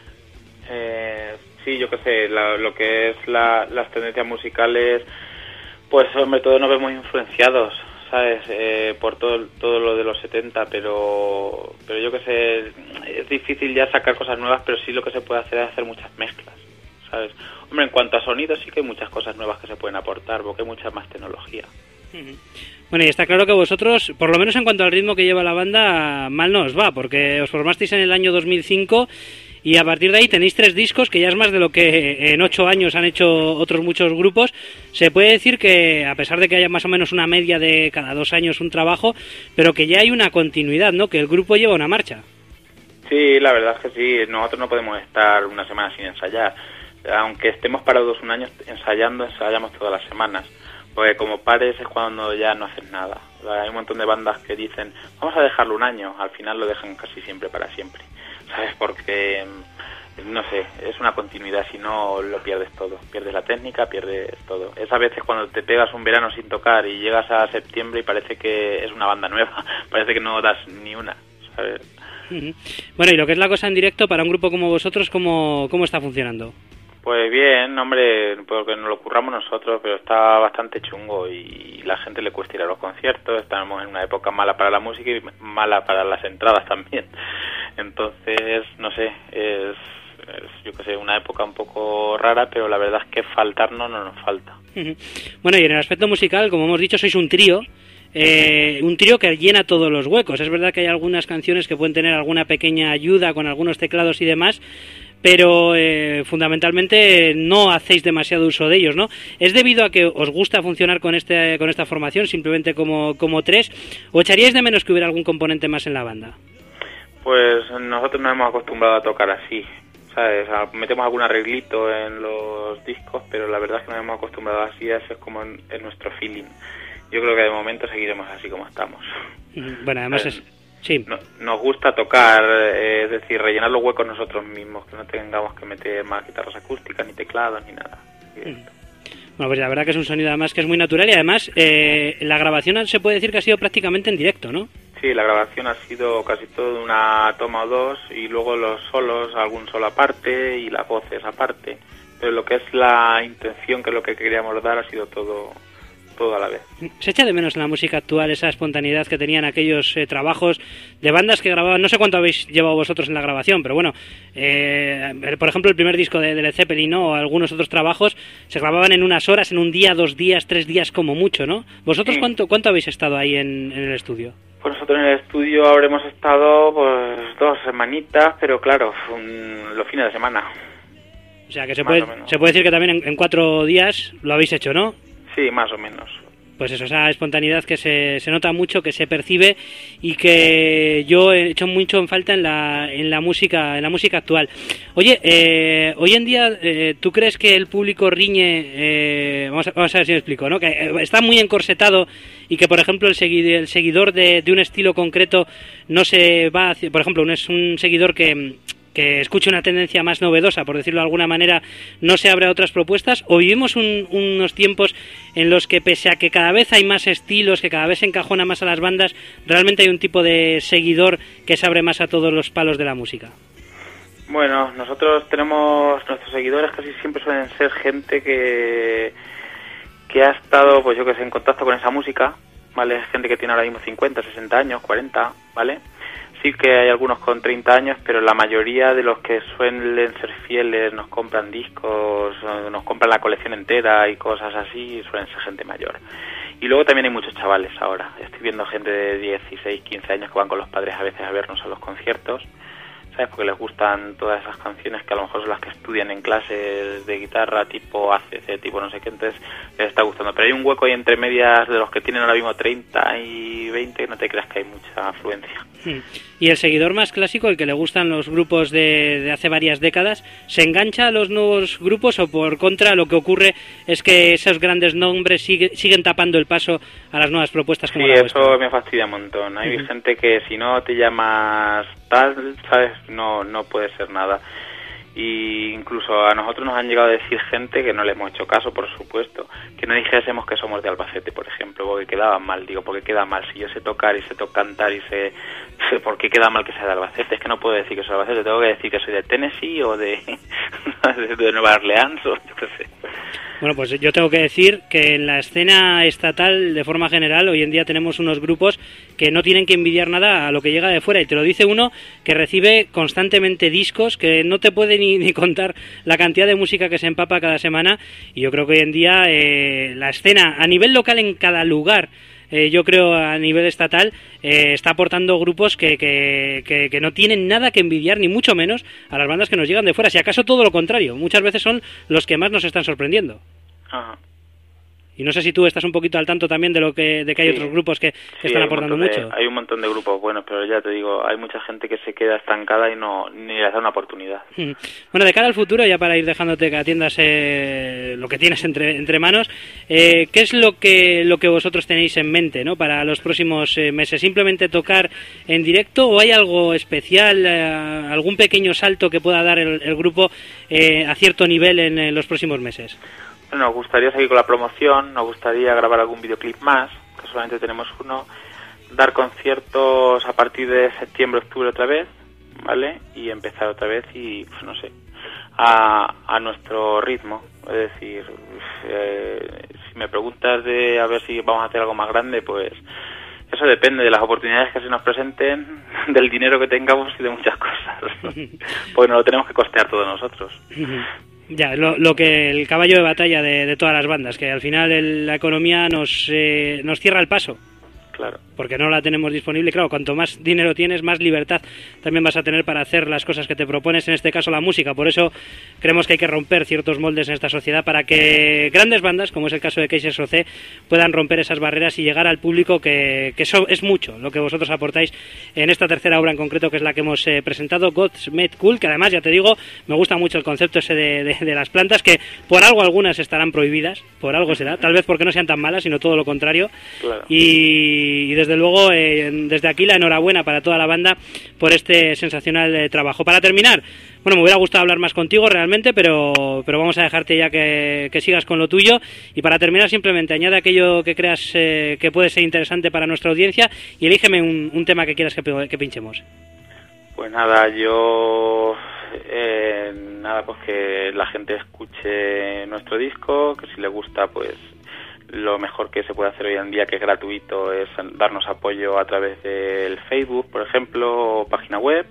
Eh, sí, yo qué sé, la, lo que es la, las tendencias musicales, pues hombre, todos nos vemos influenciados, ¿sabes? Eh, por todo todo lo de los setenta, pero pero yo qué sé, es difícil ya sacar cosas nuevas, pero sí lo que se puede hacer es hacer muchas mezclas, ¿sabes? Hombre, en cuanto a sonidos sí que hay muchas cosas nuevas que se pueden aportar, porque hay mucha más tecnología. Bueno, y está claro que vosotros, por lo menos en cuanto al ritmo que lleva la banda, mal no os va, porque os formasteis en el año dos mil cinco y a partir de ahí tenéis tres discos, que ya es más de lo que en ocho años han hecho otros muchos grupos. Se puede decir que, a pesar de que haya más o menos una media de cada dos años un trabajo, pero que ya hay una continuidad, ¿no?, que el grupo lleva una marcha. Sí, la verdad es que sí, nosotros no podemos estar una semana sin ensayar. Aunque estemos parados un año ensayando, ensayamos todas las semanas. Porque como pares es cuando ya no haces nada. Hay un montón de bandas que dicen, vamos a dejarlo un año, al final lo dejan casi siempre para siempre, ¿sabes? Porque, no sé, es una continuidad, si no lo pierdes todo. Pierdes la técnica, pierdes todo. Es a veces cuando te pegas un verano sin tocar y llegas a septiembre y parece que es una banda nueva, parece que no das ni una, ¿sabes? Bueno, y lo que es la cosa en directo, para un grupo como vosotros, ¿cómo, cómo está funcionando? Pues bien, hombre, porque nos lo curramos nosotros, pero está bastante chungo y la gente le cuesta ir a los conciertos. Estamos en una época mala para la música y mala para las entradas también. Entonces, no sé, es, es yo qué sé, una época un poco rara, pero la verdad es que faltarnos no nos falta. Bueno, y en el aspecto musical, como hemos dicho, sois un trío. Eh, un trío que llena todos los huecos. Es verdad que hay algunas canciones que pueden tener alguna pequeña ayuda con algunos teclados y demás, pero eh, fundamentalmente no hacéis demasiado uso de ellos, ¿no? ¿Es debido a que os gusta funcionar con este con esta formación, simplemente como, como tres, o echaríais de menos que hubiera algún componente más en la banda? Pues nosotros nos hemos acostumbrado a tocar así, ¿sabes? Metemos algún arreglito en los discos, pero la verdad es que nos hemos acostumbrado así, eso es como en, en nuestro feeling. Yo creo que de momento seguiremos así como estamos. Bueno, además es... Sí. No, nos gusta tocar, eh, es decir, rellenar los huecos nosotros mismos, que no tengamos que meter más guitarras acústicas, ni teclados, ni nada. Mm. Bueno, pues la verdad que es un sonido además que es muy natural y además eh, la grabación se puede decir que ha sido prácticamente en directo, ¿no? Sí, la grabación ha sido casi todo una toma o dos y luego los solos, algún solo aparte y las voces aparte. Pero lo que es la intención, que es lo que queríamos dar, ha sido todo... todo a la vez. ¿Se echa de menos en la música actual esa espontaneidad que tenían aquellos eh, trabajos de bandas que grababan? No sé cuánto habéis llevado vosotros en la grabación, pero bueno, eh, por ejemplo el primer disco de, de Led Zeppelin, ¿no?, o algunos otros trabajos se grababan en unas horas, en un día, dos días, tres días como mucho, ¿no? ¿Vosotros sí. cuánto cuánto habéis estado ahí en, en el estudio? Pues nosotros en el estudio habremos estado pues dos semanitas, pero claro, un, los fines de semana. O sea que se puede, se puede decir que también en, en cuatro días lo habéis hecho, ¿no? Sí, más o menos. Pues eso, esa espontaneidad que se, se nota mucho, que se percibe y que yo he hecho mucho en falta en la en la música en la música actual. Oye, eh, hoy en día, eh, ¿tú crees que el público riñe? Eh, vamos, a, vamos a ver si me explico, ¿no? Que está muy encorsetado y que, por ejemplo, el, segui, el seguidor de, de un estilo concreto no se va hacia, por ejemplo, es un seguidor que que escuche una tendencia más novedosa, por decirlo de alguna manera, no se abre a otras propuestas, o vivimos un, unos tiempos en los que, pese a que cada vez hay más estilos, que cada vez se encajona más a las bandas, realmente hay un tipo de seguidor que se abre más a todos los palos de la música? Bueno, nosotros tenemos, nuestros seguidores casi siempre suelen ser gente que que ha estado, pues yo que sé, en contacto con esa música, ¿vale? Gente que tiene ahora mismo cincuenta, sesenta años, cuarenta, ¿vale? Sí que hay algunos con treinta años, pero la mayoría de los que suelen ser fieles nos compran discos, nos compran la colección entera y cosas así, suelen ser gente mayor. Y luego también hay muchos chavales ahora. Estoy viendo gente de dieciséis, quince años que van con los padres a veces a vernos a los conciertos, ¿sabes? Porque les gustan todas esas canciones que a lo mejor son las que estudian en clases de guitarra tipo A C C, tipo no sé qué, entonces les está gustando. Pero hay un hueco ahí entre medias de los que tienen ahora mismo treinta y veinte, no te creas que hay mucha afluencia. Y el seguidor más clásico, el que le gustan los grupos de, de hace varias décadas, ¿se engancha a los nuevos grupos o por contra lo que ocurre es que esos grandes nombres sigue, siguen tapando el paso a las nuevas propuestas como sí, la vuestra? Eso me fastidia un montón. Hay uh-huh. gente que si no te llamas tal, ¿sabes? No, no puede ser nada. Y incluso a nosotros nos han llegado a decir gente que no le hemos hecho caso, por supuesto, que no dijésemos que somos de Albacete, por ejemplo, porque quedaba mal. Digo, ¿por qué queda mal? Si yo sé tocar y sé to- cantar y sé, sé por qué queda mal que sea de Albacete. Es que no puedo decir que soy de Albacete, tengo que decir que soy de Tennessee o de, de Nueva Orleans o yo qué sé. Bueno, pues yo tengo que decir que en la escena estatal, de forma general, hoy en día tenemos unos grupos que no tienen que envidiar nada a lo que llega de fuera. Y te lo dice uno que recibe constantemente discos, que no te puede ni, ni contar la cantidad de música que se empapa cada semana. Y yo creo que hoy en día eh, la escena, a nivel local en cada lugar, eh, yo creo a nivel estatal, eh, está aportando grupos que, que, que, que no tienen nada que envidiar, ni mucho menos a las bandas que nos llegan de fuera. Si acaso todo lo contrario, muchas veces son los que más nos están sorprendiendo. Ajá. Y no sé si tú estás un poquito al tanto también de lo que de que hay sí, otros grupos que, que sí, están aportando de, mucho. Hay un montón de grupos buenos, pero ya te digo, hay mucha gente que se queda estancada y no ni les da una oportunidad. Bueno, de cara al futuro, ya para ir dejándote que atiendas eh, lo que tienes entre entre manos, eh, ¿qué es lo que lo que vosotros tenéis en mente, ¿no? Para los próximos eh, meses? ¿Simplemente tocar en directo o hay algo especial, eh, algún pequeño salto que pueda dar el, el grupo eh, a cierto nivel en, en los próximos meses? Nos gustaría seguir con la promoción, nos gustaría grabar algún videoclip más, que solamente tenemos uno, dar conciertos a partir de septiembre, octubre otra vez, ¿vale? Y empezar otra vez y, pues no sé, a, a nuestro ritmo. Es decir, eh, si me preguntas de a ver si vamos a hacer algo más grande, pues eso depende de las oportunidades que se nos presenten, del dinero que tengamos y de muchas cosas, ¿no? Porque nos lo tenemos que costear todos nosotros. Ya, lo, lo que el caballo de batalla de, de todas las bandas, que al final el, la economía nos eh, nos cierra el paso. Claro. Porque no la tenemos disponible. Claro, cuanto más dinero tienes, más libertad también vas a tener para hacer las cosas que te propones, en este caso la música. Por eso creemos que hay que romper ciertos moldes en esta sociedad para que grandes bandas, como es el caso de Cases O C, puedan romper esas barreras y llegar al público, que, que eso es mucho lo que vosotros aportáis en esta tercera obra en concreto, que es la que hemos eh, presentado, God's Made Cool, que además, ya te digo, me gusta mucho el concepto ese de, de, de las plantas, que por algo algunas estarán prohibidas, por algo será, tal vez porque no sean tan malas, sino todo lo contrario. Claro. Y, y desde luego, eh, desde aquí la enhorabuena para toda la banda por este sensacional eh, trabajo. Para terminar, bueno, me hubiera gustado hablar más contigo realmente, pero pero vamos a dejarte ya que, que sigas con lo tuyo. Y para terminar, simplemente añade aquello que creas eh, que puede ser interesante para nuestra audiencia y elígeme un, un tema que quieras que, que pinchemos. Pues nada, yo... Eh, nada, pues que la gente escuche nuestro disco, que si le gusta, pues lo mejor que se puede hacer hoy en día, que es gratuito, es darnos apoyo a través del Facebook, por ejemplo, o página web,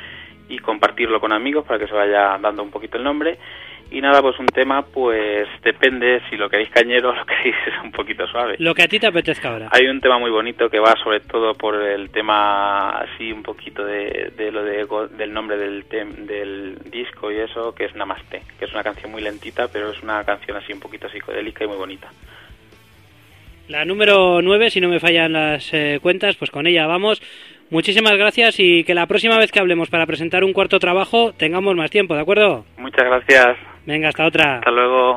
y compartirlo con amigos para que se vaya dando un poquito el nombre. Y nada, pues un tema, pues depende si lo queréis cañero o lo queréis un poquito suave. Lo que a ti te apetezca ahora. Hay un tema muy bonito que va sobre todo por el tema así un poquito de, de lo de, del nombre del, tem, del disco y eso, que es Namaste, que es una canción muy lentita, pero es una canción así un poquito psicodélica y muy bonita. La número nueve, si no me fallan las eh, cuentas, pues con ella vamos. Muchísimas gracias y que la próxima vez que hablemos para presentar un cuarto trabajo tengamos más tiempo, ¿de acuerdo? Muchas gracias. Venga, hasta otra. Hasta luego.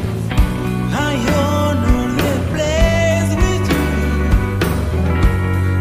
I honor the place with you.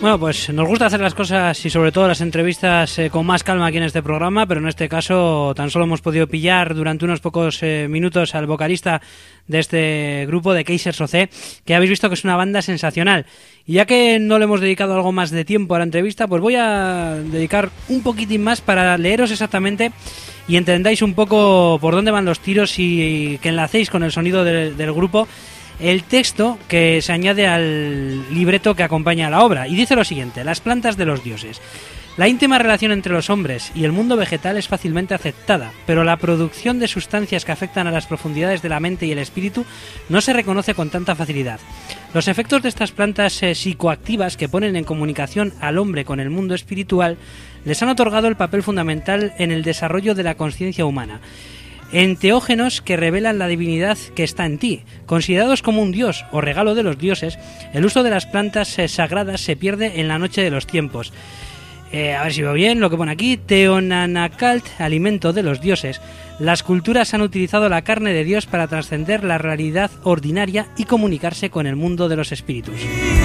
Bueno, pues nos gusta hacer las cosas y sobre todo las entrevistas eh, con más calma aquí en este programa, pero en este caso tan solo hemos podido pillar durante unos pocos eh, minutos al vocalista de este grupo, de Keisers O C, que habéis visto que es una banda sensacional. Y ya que no le hemos dedicado algo más de tiempo a la entrevista, pues voy a dedicar un poquitín más para leeros exactamente y entendáis un poco por dónde van los tiros y que enlacéis con el sonido de, del grupo el texto que se añade al libreto que acompaña a la obra. Y dice lo siguiente: las plantas de los dioses. La íntima relación entre los hombres y el mundo vegetal es fácilmente aceptada, pero la producción de sustancias que afectan a las profundidades de la mente y el espíritu no se reconoce con tanta facilidad. Los efectos de estas plantas eh, psicoactivas que ponen en comunicación al hombre con el mundo espiritual les han otorgado el papel fundamental en el desarrollo de la conciencia humana. Enteógenos que revelan la divinidad que está en ti. Considerados como un dios o regalo de los dioses, el uso de las plantas eh, sagradas se pierde en la noche de los tiempos. Eh, a ver si veo bien lo que pone aquí. Teonanacalt, alimento de los dioses. Las culturas han utilizado la carne de Dios para trascender la realidad ordinaria y comunicarse con el mundo de los espíritus.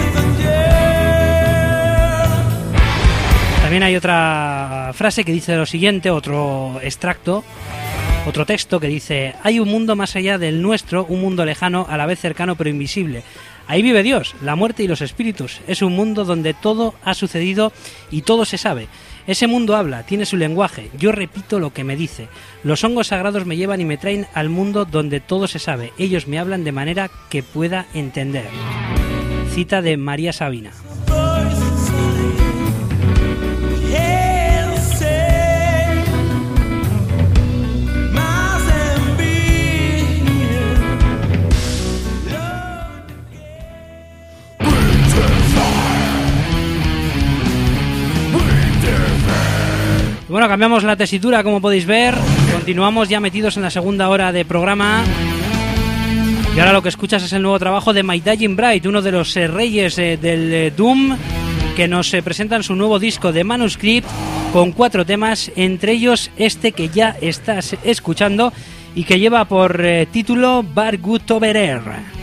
También hay otra frase que dice lo siguiente, otro extracto, otro texto que dice: hay un mundo más allá del nuestro, un mundo lejano, a la vez cercano pero invisible. Ahí vive Dios, la muerte y los espíritus. Es un mundo donde todo ha sucedido y todo se sabe. Ese mundo habla, tiene su lenguaje. Yo repito lo que me dice. Los hongos sagrados me llevan y me traen al mundo donde todo se sabe. Ellos me hablan de manera que pueda entender. Cita de María Sabina. Bueno, cambiamos la tesitura, como podéis ver. Continuamos ya metidos en la segunda hora de programa. Y ahora lo que escuchas es el nuevo trabajo de My Dying Bride, uno de los eh, reyes eh, del eh, Doom, que nos eh, presentan su nuevo disco de Manuscript con cuatro temas, entre ellos este que ya estás escuchando y que lleva por eh, título Bar Gut Over Air.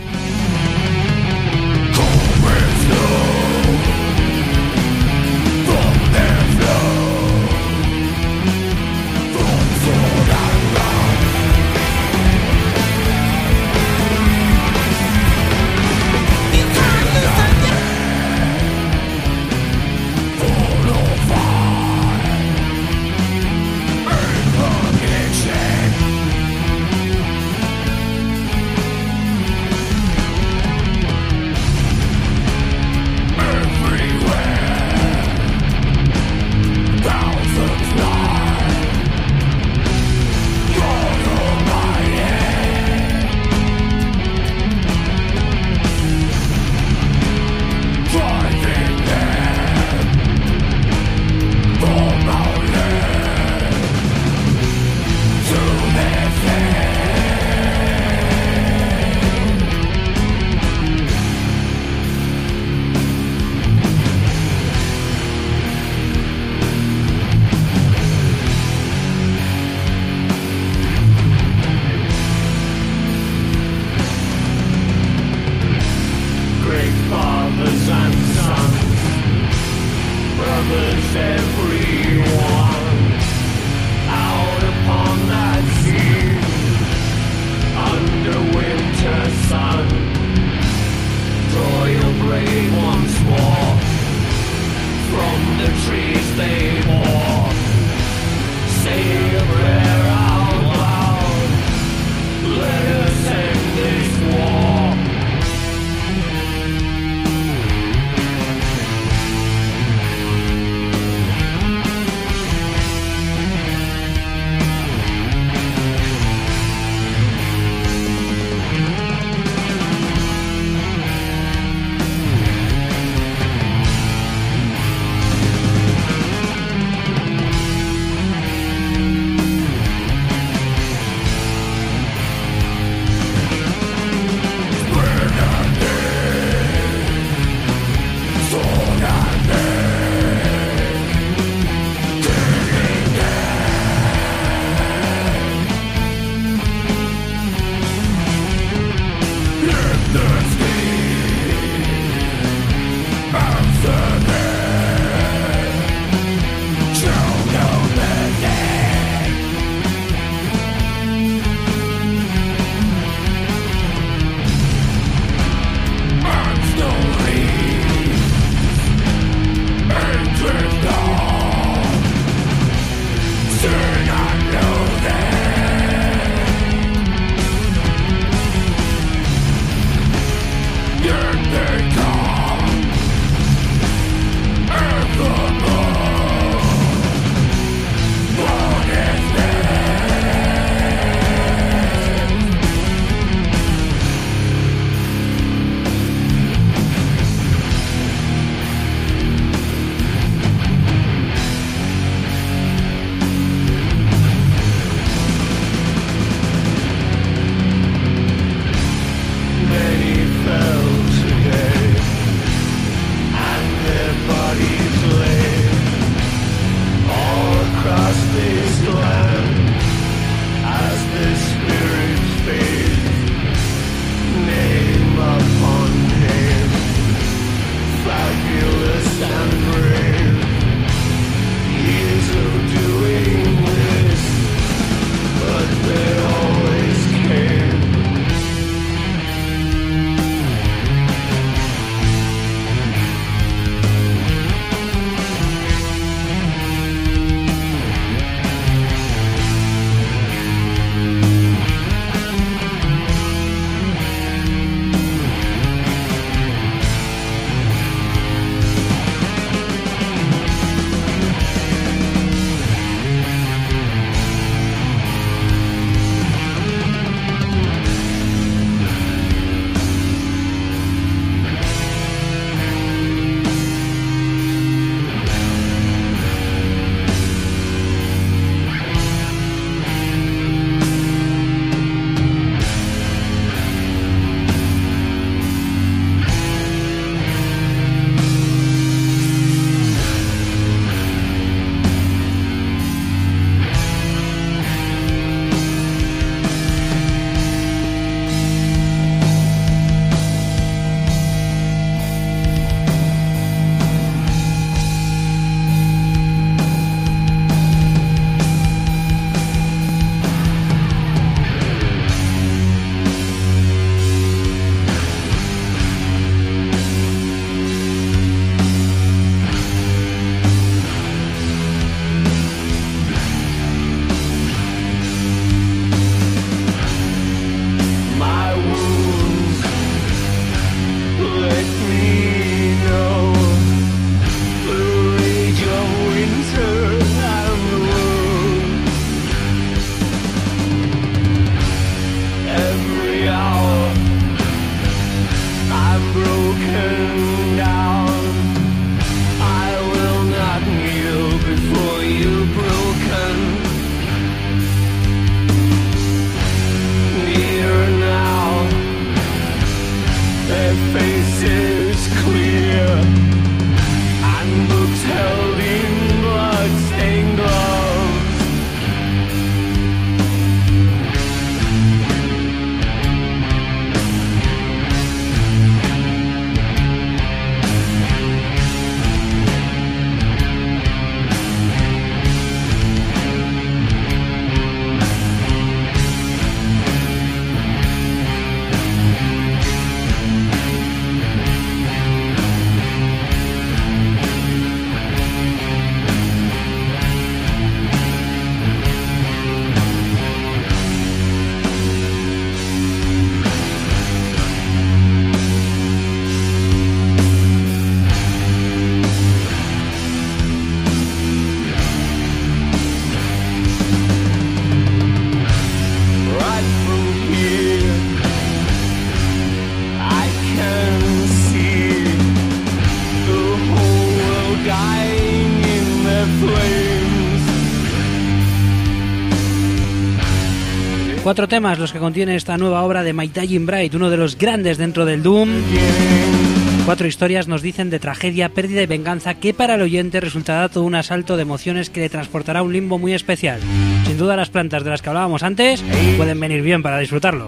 Cuatro temas los que contiene esta nueva obra de My Dying Bride, uno de los grandes dentro del Doom. Cuatro historias nos dicen de tragedia, pérdida y venganza que para el oyente resultará todo un asalto de emociones que le transportará a un limbo muy especial. Sin duda las plantas de las que hablábamos antes pueden venir bien para disfrutarlo.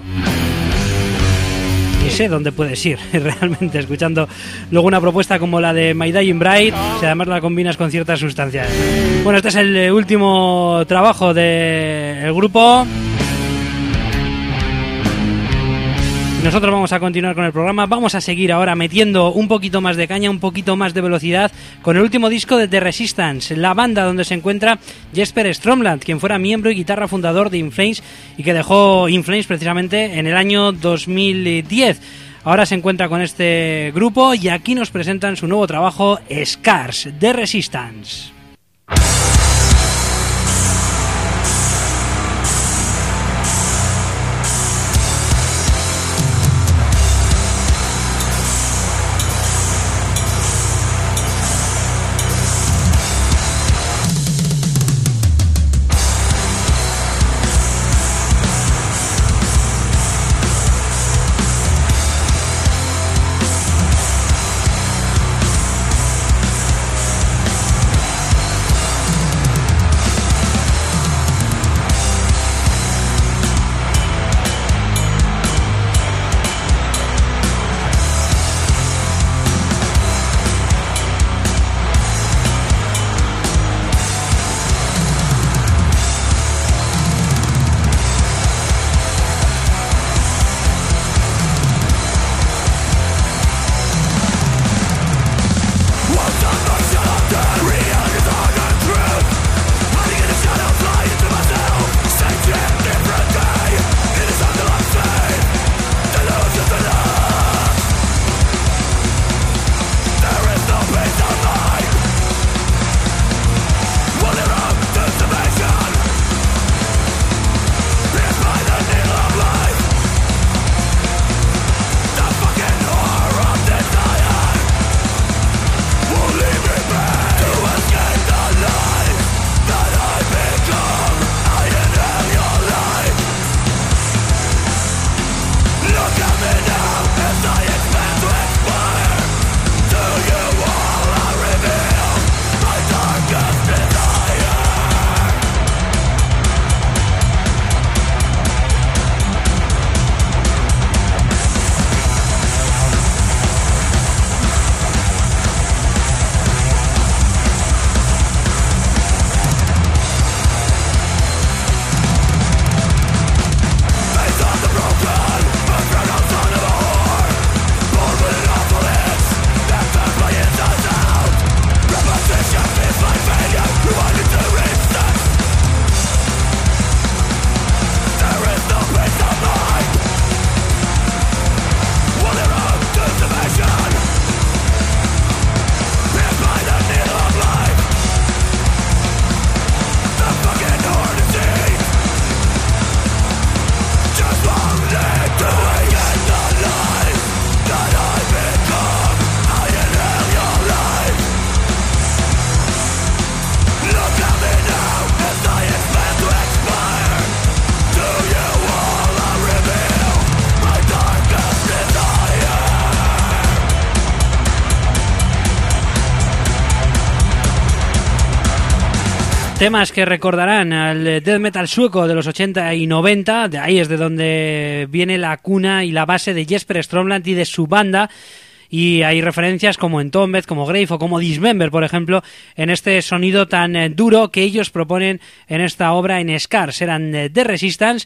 Y sé dónde puedes ir realmente escuchando luego una propuesta como la de My Dying Bride, si además la combinas con ciertas sustancias. Bueno, este es el último trabajo del grupo. Nosotros vamos a continuar con el programa, vamos a seguir ahora metiendo un poquito más de caña, un poquito más de velocidad con el último disco de The Resistance, la banda donde se encuentra Jesper Stromland, quien fuera miembro y guitarra fundador de In Flames y que dejó In Flames precisamente en el año dos mil diez. Ahora se encuentra con este grupo y aquí nos presentan su nuevo trabajo, Scars, The Resistance. Temas que recordarán al death metal sueco de los ochenta y noventa, de ahí es de donde viene la cuna y la base de Jesper Stromland y de su banda. Y hay referencias como Entombed, como Grave o como Dismember, por ejemplo, en este sonido tan eh, duro que ellos proponen en esta obra en Scars. Eran eh, The Resistance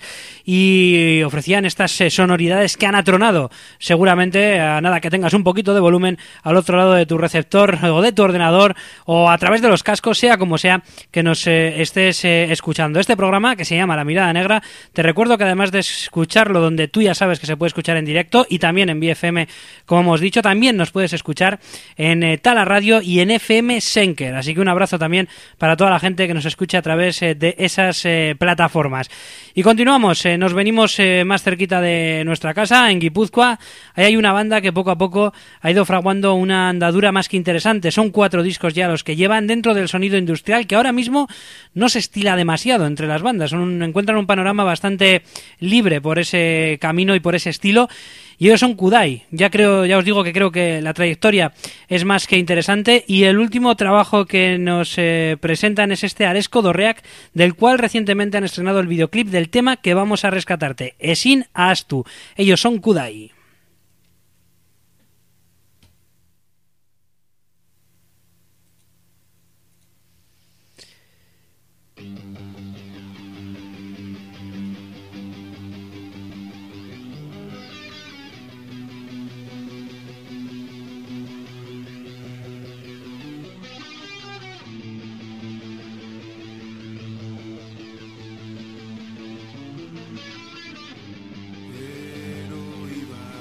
y ofrecían estas eh, sonoridades que han atronado seguramente a nada que tengas un poquito de volumen al otro lado de tu receptor o de tu ordenador o a través de los cascos, sea como sea que nos eh, estés eh, escuchando. Este programa, que se llama La Mirada Negra, te recuerdo que además de escucharlo donde tú ya sabes que se puede escuchar en directo y también en B F M, como hemos dicho, también también nos puedes escuchar en eh, Tala Radio y en F M Senker. Así que un abrazo también para toda la gente que nos escucha a través eh, de esas eh, plataformas. Y continuamos, eh, nos venimos eh, más cerquita de nuestra casa, en Guipúzcoa. Ahí hay una banda que poco a poco ha ido fraguando una andadura más que interesante. Son cuatro discos ya los que llevan dentro del sonido industrial, que ahora mismo no se estila demasiado entre las bandas. Son, encuentran un panorama bastante libre por ese camino y por ese estilo. Y ellos son Kudai. Ya creo, ya os digo que creo que la trayectoria es más que interesante. Y el último trabajo que nos eh, presentan es este Aresko Dorreak, del cual recientemente han estrenado el videoclip del tema que vamos a rescatarte, Esin Astu. Ellos son Kudai. Pero iba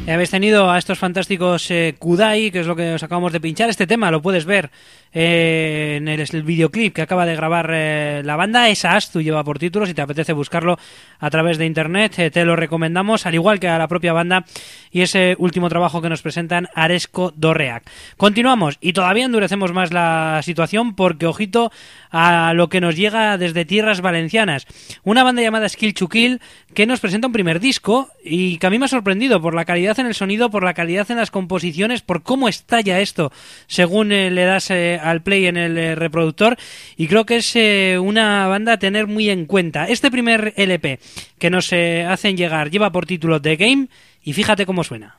Y habéis tenido a estos fantásticos eh, Kudai, que es lo que os acabamos de pinchar. Este tema lo puedes ver eh, en el, el videoclip que acaba de grabar eh, la banda. Esa Astu lleva por título, si te apetece buscarlo a través de internet, eh, te lo recomendamos, al igual que a la propia banda y ese último trabajo que nos presentan, Aresko Dorreak. Continuamos y todavía endurecemos más la situación porque, ojito, a lo que nos llega desde tierras valencianas. Una banda llamada Skill to Kill que nos presenta un primer disco y que a mí me ha sorprendido por la calidad en el sonido, por la calidad en las composiciones, por cómo estalla esto según eh, le das eh, al play en el eh, reproductor, y creo que es eh, una banda a tener muy en cuenta. Este primer L P que nos eh, hacen llegar lleva por título The Game y fíjate cómo suena.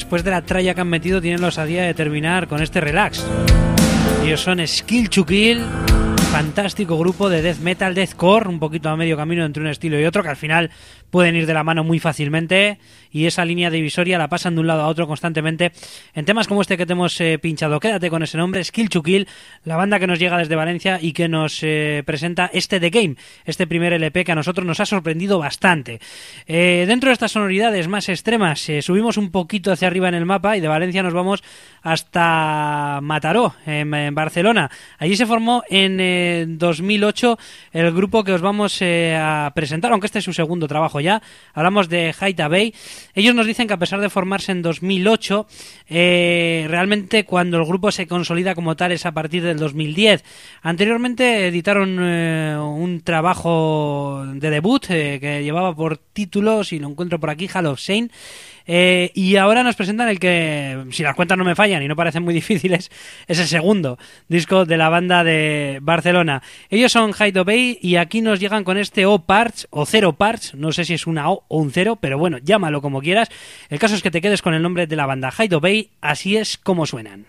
después de la tralla que han metido, tienen la osadía de terminar con este relax. Ellos son Skill to Kill, fantástico grupo de death metal, deathcore, un poquito a medio camino entre un estilo y otro, que al final pueden ir de la mano muy fácilmente, y esa línea divisoria la pasan de un lado a otro constantemente en temas como este que te hemos eh, pinchado. Quédate con ese nombre, Skill to Kill, la banda que nos llega desde Valencia y que nos eh, presenta este The Game, este primer L P que a nosotros nos ha sorprendido bastante. Eh, dentro de estas sonoridades más extremas, eh, subimos un poquito hacia arriba en el mapa y de Valencia nos vamos hasta Mataró, en, en Barcelona. Allí se formó en eh, dos mil ocho el grupo que os vamos eh, a presentar, aunque este es su segundo trabajo ya. Hablamos de Haida Bay. Ellos nos dicen que a pesar de formarse en dos mil ocho, eh, realmente cuando el grupo se consolida como tal es a partir del dos mil diez. Anteriormente editaron eh, un trabajo de debut eh, que llevaba por título, si lo encuentro por aquí, Hall of Shame. Eh, y ahora nos presentan el que, si las cuentas no me fallan y no parecen muy difíciles, es el segundo disco de la banda de Barcelona. Ellos son Haida Bay y aquí nos llegan con este O Parts o Cero Parts, no sé si es una O o un cero, pero bueno, llámalo como quieras. El caso es que te quedes con el nombre de la banda, Haida Bay, así es como suenan.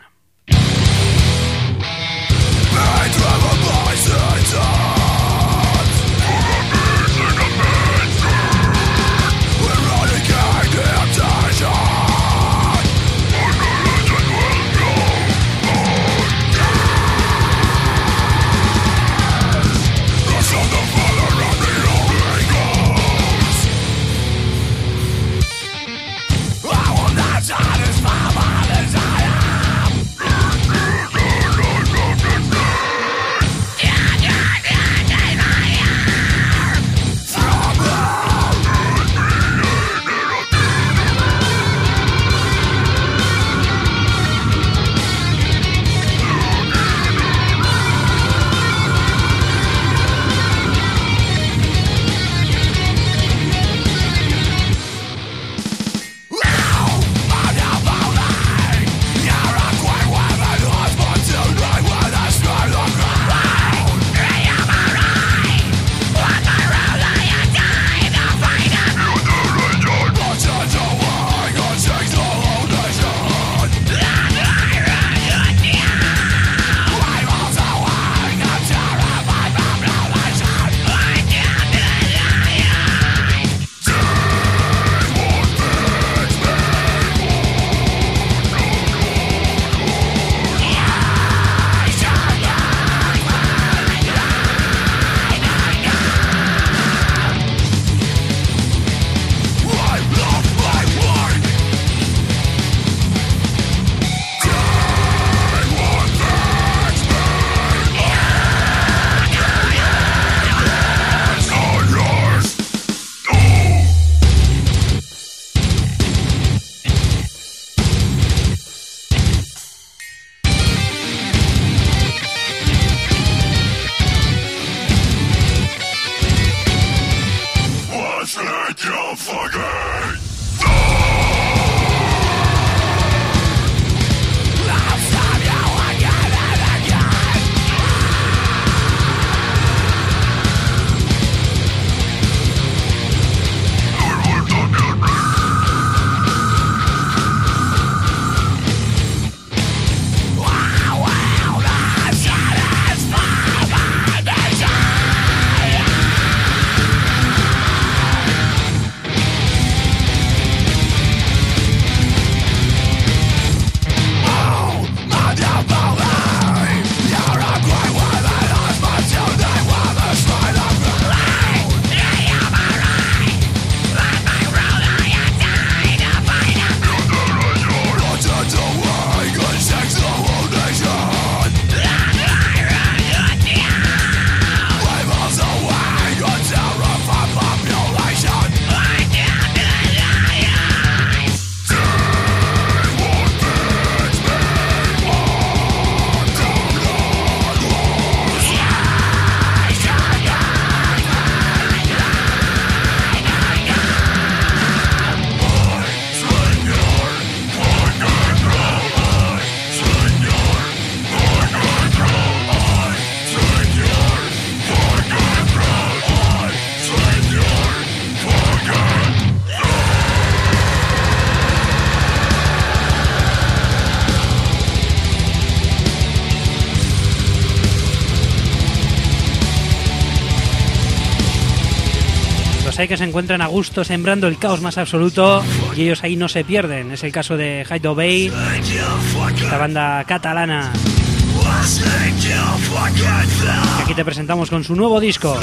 Los hay que se encuentran a gusto sembrando el caos más absoluto y ellos ahí no se pierden. Es el caso de Hideout Bay, esta banda catalana que aquí te presentamos con su nuevo disco.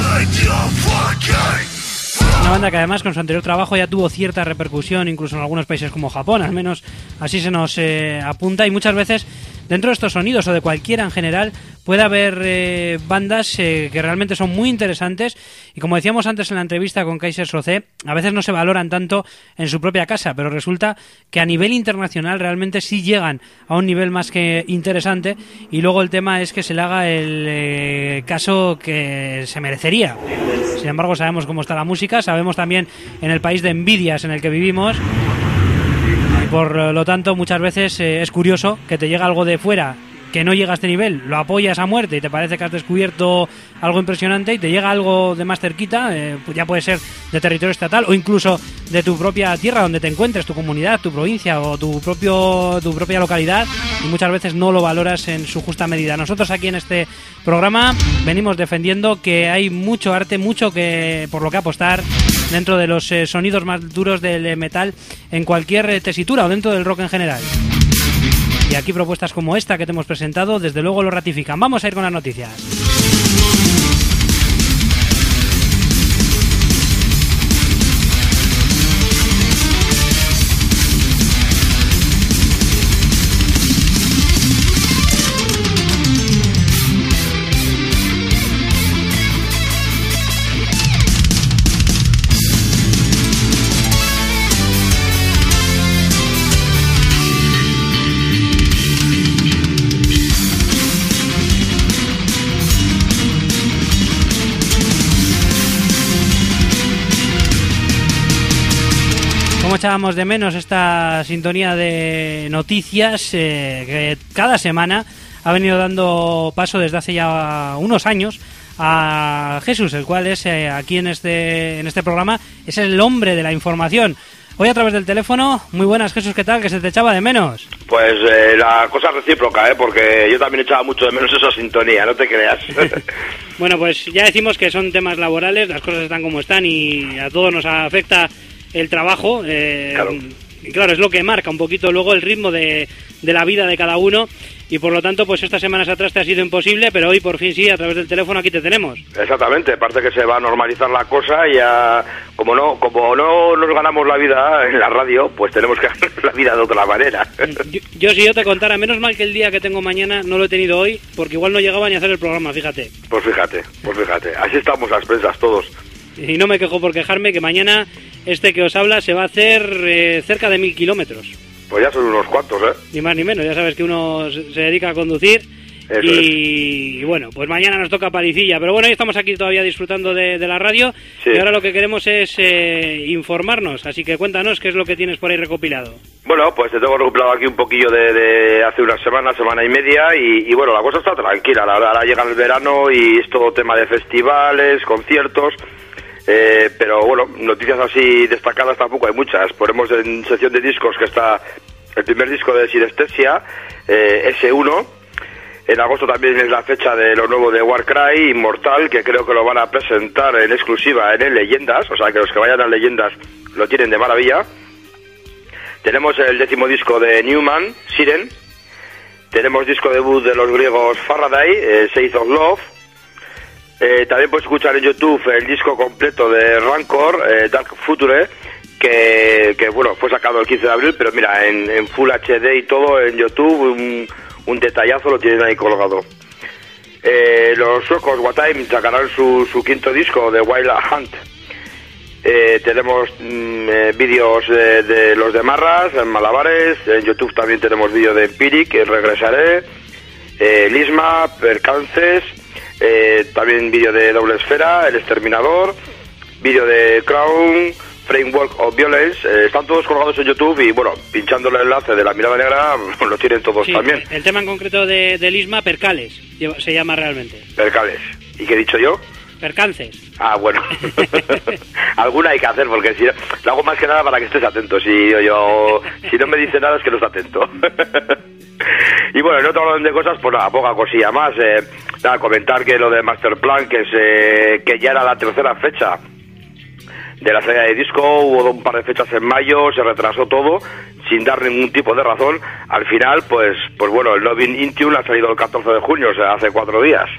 Una banda que además con su anterior trabajo ya tuvo cierta repercusión incluso en algunos países como Japón, al menos así se nos eh, apunta, y muchas veces dentro de estos sonidos o de cualquiera en general puede haber eh, bandas eh, que realmente son muy interesantes y, como decíamos antes en la entrevista con Kaiser Soze, a veces no se valoran tanto en su propia casa, pero resulta que a nivel internacional realmente sí llegan a un nivel más que interesante, y luego el tema es que se le haga el eh, caso que se merecería. Sin embargo, sabemos cómo está la música, sabemos también en el país de envidias en el que vivimos, y por lo tanto muchas veces eh, es curioso que te llega algo de fuera que no llega a este nivel, lo apoyas a muerte y te parece que has descubierto algo impresionante, y te llega algo de más cerquita, eh, pues ya puede ser de territorio estatal o incluso de tu propia tierra donde te encuentres, tu comunidad, tu provincia o tu propio tu propia localidad, y muchas veces no lo valoras en su justa medida. Nosotros aquí en este programa venimos defendiendo que hay mucho arte, mucho que por lo que apostar dentro de los eh, sonidos más duros del metal en cualquier eh, tesitura o dentro del rock en general. Y aquí propuestas como esta que te hemos presentado, desde luego lo ratifican. Vamos a ir con las noticias. Cómo echábamos de menos esta sintonía de noticias eh, que cada semana ha venido dando paso desde hace ya unos años a Jesús, el cual es eh, aquí en este en este programa es el hombre de la información. Hoy a través del teléfono. Muy buenas, Jesús, ¿qué tal? Que se te echaba de menos. Pues eh, la cosa recíproca, ¿eh? Porque yo también echaba mucho de menos esa sintonía, no te creas. Bueno, pues ya decimos que son temas laborales, las cosas están como están y a todos nos afecta el trabajo. Eh, claro. Y claro, es lo que marca un poquito luego el ritmo de, de la vida de cada uno, y por lo tanto, pues estas semanas atrás te ha sido imposible, pero hoy por fin sí, a través del teléfono aquí te tenemos. Exactamente, parece que se va a normalizar la cosa y ya, como no como no nos ganamos la vida en la radio, pues tenemos que ganar la vida de otra manera. Yo, yo si yo te contara, menos mal que el día que tengo mañana no lo he tenido hoy, porque igual no llegaba ni a hacer el programa, fíjate. Pues fíjate, pues fíjate, así estamos las prensas todos. Y no me quejo por quejarme, que mañana este que os habla se va a hacer eh, cerca de mil kilómetros. Pues ya son unos cuantos, ¿eh? Ni más ni menos, ya sabes que uno se dedica a conducir. Eso y, es. y bueno, pues mañana nos toca palicilla. Pero bueno, hoy estamos aquí todavía disfrutando de, de la radio. Sí. Y ahora lo que queremos es eh, informarnos. Así que cuéntanos qué es lo que tienes por ahí recopilado. Bueno, pues te tengo recopilado aquí un poquillo de, de hace una semana, semana y media. Y, y bueno, la cosa está tranquila. Ahora, ahora llega el verano y es todo tema de festivales, conciertos. Eh, pero bueno, noticias así destacadas tampoco hay muchas. Ponemos en sección de discos que está el primer disco de Synestesia, eh, ese uno. En agosto también es la fecha de lo nuevo de Warcry, Inmortal, que creo que lo van a presentar en exclusiva en el Leyendas, o sea que los que vayan a Leyendas lo tienen de maravilla. Tenemos el décimo disco de Newman, Siren. Tenemos disco debut de los griegos Faraday, eh, Seeds of Love. Eh, también puedes escuchar en YouTube el disco completo de Rancor, eh, Dark Future, que, que bueno, fue sacado el quince de abril, pero mira, en, en Full H D y todo en YouTube, un, un detallazo lo tienen ahí colgado. Eh, los suecos Watime sacarán su, su quinto disco de Wild Hunt. Eh, tenemos mm, eh, vídeos de, de los de Marras, en Malabares, en YouTube también tenemos vídeo de Empiric, Regresaré, eh, Lisma, Percances. Eh, también vídeo de Doble Esfera, El Exterminador, vídeo de Crown, Framework of Violence. Eh, están todos colgados en YouTube y bueno, pinchando el enlace de La Mirada Negra lo tienen todos sí, también. El tema en concreto de, de Lisma, Percales, se llama realmente. Percales. ¿Y qué he dicho yo? Percances. Ah, bueno. Alguna hay que hacer porque si lo hago más que nada para que estés atento. Si yo, yo si no me dice nada es que no está atento. Y bueno, en otro orden de cosas, pues nada, poca cosilla más. Eh, nada, comentar que lo de Masterplan, que, se, que ya era la tercera fecha de la salida de disco, hubo un par de fechas en mayo, se retrasó todo, sin dar ningún tipo de razón. Al final, pues pues bueno, el Novin Intune ha salido el catorce de junio, o sea, hace cuatro días.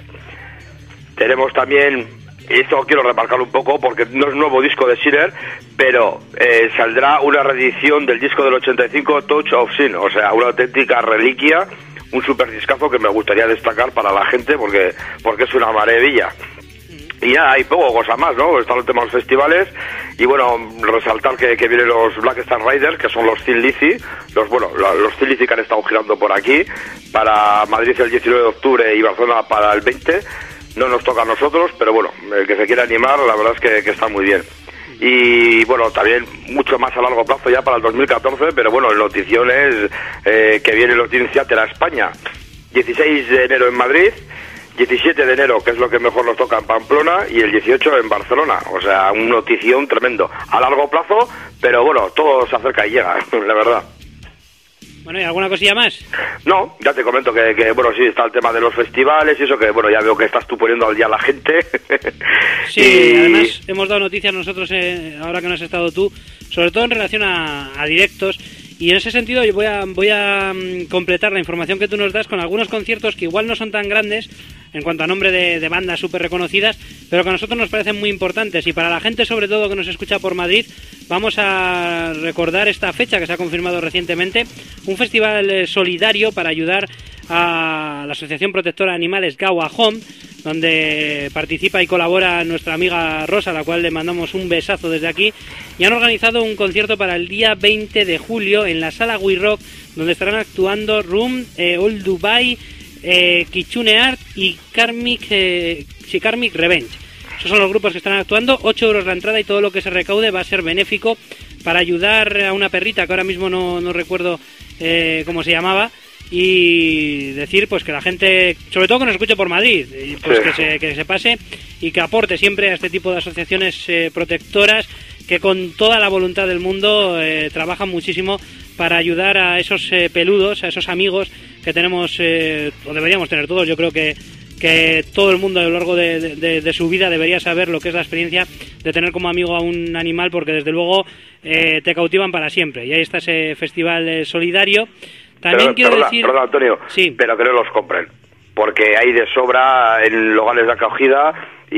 Tenemos también, esto quiero remarcarlo un poco porque no es nuevo disco de Sinner, pero eh, saldrá una reedición del disco del ochenta y cinco, Touch of Sin, o sea, una auténtica reliquia, un super discazo que me gustaría destacar para la gente porque porque es una maravilla. Y ya hay poco cosa más, ¿no? Están el tema de los festivales y bueno, resaltar que, que vienen los Black Star Riders, que son los Thin Lizzy, los bueno, los Thin Lizzy que han estado girando por aquí, para Madrid el diecinueve de octubre y Barcelona para el veinte. No nos toca a nosotros, pero bueno, el que se quiera animar, la verdad es que, que está muy bien. Y bueno, también mucho más a largo plazo ya para el dos mil catorce, pero bueno, el notición es eh, que vienen los Dream Theater a España, dieciséis de enero en Madrid, diecisiete de enero, que es lo que mejor nos toca en Pamplona, y el dieciocho en Barcelona. O sea, un notición tremendo. A largo plazo, pero bueno, todo se acerca y llega, la verdad. Bueno, ¿y alguna cosilla más? No, ya te comento que, que, bueno, sí, está el tema de los festivales y eso, que, bueno, ya veo que estás tú poniendo al día a la gente. Sí, y... además hemos dado noticias nosotros, eh, ahora que no has estado tú, sobre todo en relación a, a directos. Y en ese sentido yo voy a voy a um, completar la información que tú nos das con algunos conciertos que igual no son tan grandes en cuanto a nombre de, de bandas súper reconocidas, pero que a nosotros nos parecen muy importantes. Y para la gente, sobre todo, que nos escucha por Madrid, vamos a recordar esta fecha que se ha confirmado recientemente, un festival eh, solidario para ayudar a la Asociación Protectora de Animales Gaua Home, donde participa y colabora nuestra amiga Rosa, a la cual le mandamos un besazo desde aquí, y han organizado un concierto para el día veinte de julio en la sala We Rock, donde estarán actuando Room, eh, Old Dubai, eh, Kitsune Art y Karmic, eh, sí, Karmic Revenge. Esos son los grupos que están actuando. Ocho euros la entrada y todo lo que se recaude va a ser benéfico para ayudar a una perrita que ahora mismo no, no recuerdo eh, cómo se llamaba. Y decir pues que la gente, sobre todo que nos escuche por Madrid, pues sí, que se, que se pase y que aporte siempre a este tipo de asociaciones eh, protectoras que con toda la voluntad del mundo eh, trabajan muchísimo para ayudar a esos eh, peludos, a esos amigos que tenemos, eh, o deberíamos tener todos. Yo creo que que todo el mundo a lo largo de, de, de su vida debería saber lo que es la experiencia de tener como amigo a un animal, porque desde luego eh, te cautivan para siempre. Y ahí está ese festival eh, solidario. También pero, quiero perdona, decir... Perdona, Antonio, sí, pero que no los compren, porque hay de sobra en lugares de acogida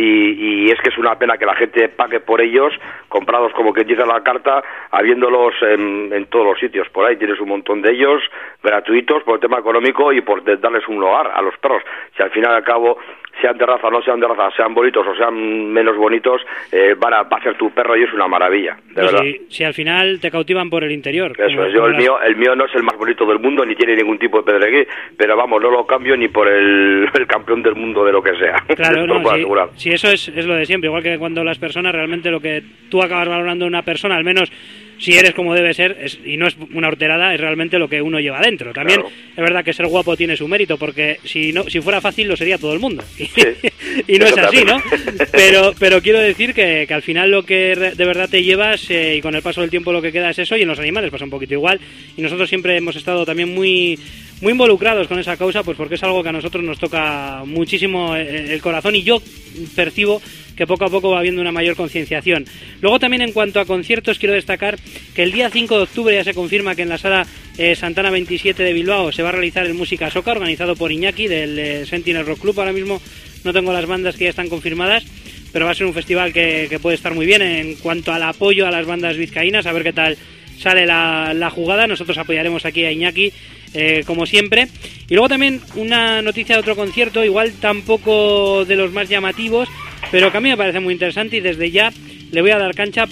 y, y es que es una pena que la gente pague por ellos, comprados como que dice la carta, habiéndolos en, en todos los sitios. Por ahí tienes un montón de ellos gratuitos por el tema económico y por darles un hogar a los perros. Si al final y al cabo, sean de raza o no sean de raza, sean bonitos o sean menos bonitos, eh, van a, va a ser tu perro y es una maravilla, de pues verdad. Si, si al final te cautivan por el interior. Eso como, es, yo el las... mío, el mío no es el más bonito del mundo, ni tiene ningún tipo de pedregui, pero vamos, no lo cambio ni por el, el campeón del mundo de lo que sea. Claro, no, sí, sí, eso es, es lo de siempre, igual que cuando las personas, realmente lo que tú acabas valorando de una persona, al menos si eres como debe ser, es, y no es una horterada, es realmente lo que uno lleva dentro. También claro, es verdad que ser guapo tiene su mérito, porque si no, si fuera fácil lo sería todo el mundo. Y, sí, y no es así, ¿no? Pero, pero quiero decir que, que al final lo que de verdad te llevas, eh, y con el paso del tiempo lo que queda es eso, y en los animales pasa un poquito igual. Y nosotros siempre hemos estado también muy muy involucrados con esa causa, pues porque es algo que a nosotros nos toca muchísimo el corazón, y yo percibo que poco a poco va habiendo una mayor concienciación. Luego también, en cuanto a conciertos, quiero destacar que el día cinco de octubre ya se confirma que en la sala eh, Santana veintisiete de Bilbao se va a realizar el Música Soca, organizado por Iñaki del eh, Sentinel Rock Club. Ahora mismo no tengo las bandas que ya están confirmadas, pero va a ser un festival que, que puede estar muy bien en cuanto al apoyo a las bandas vizcaínas, a ver qué tal sale la, la jugada. Nosotros apoyaremos aquí a Iñaki, eh, como siempre. Y luego también una noticia de otro concierto, igual tampoco de los más llamativos, pero que a mí me parece muy interesante, y desde ya le voy a dar cancha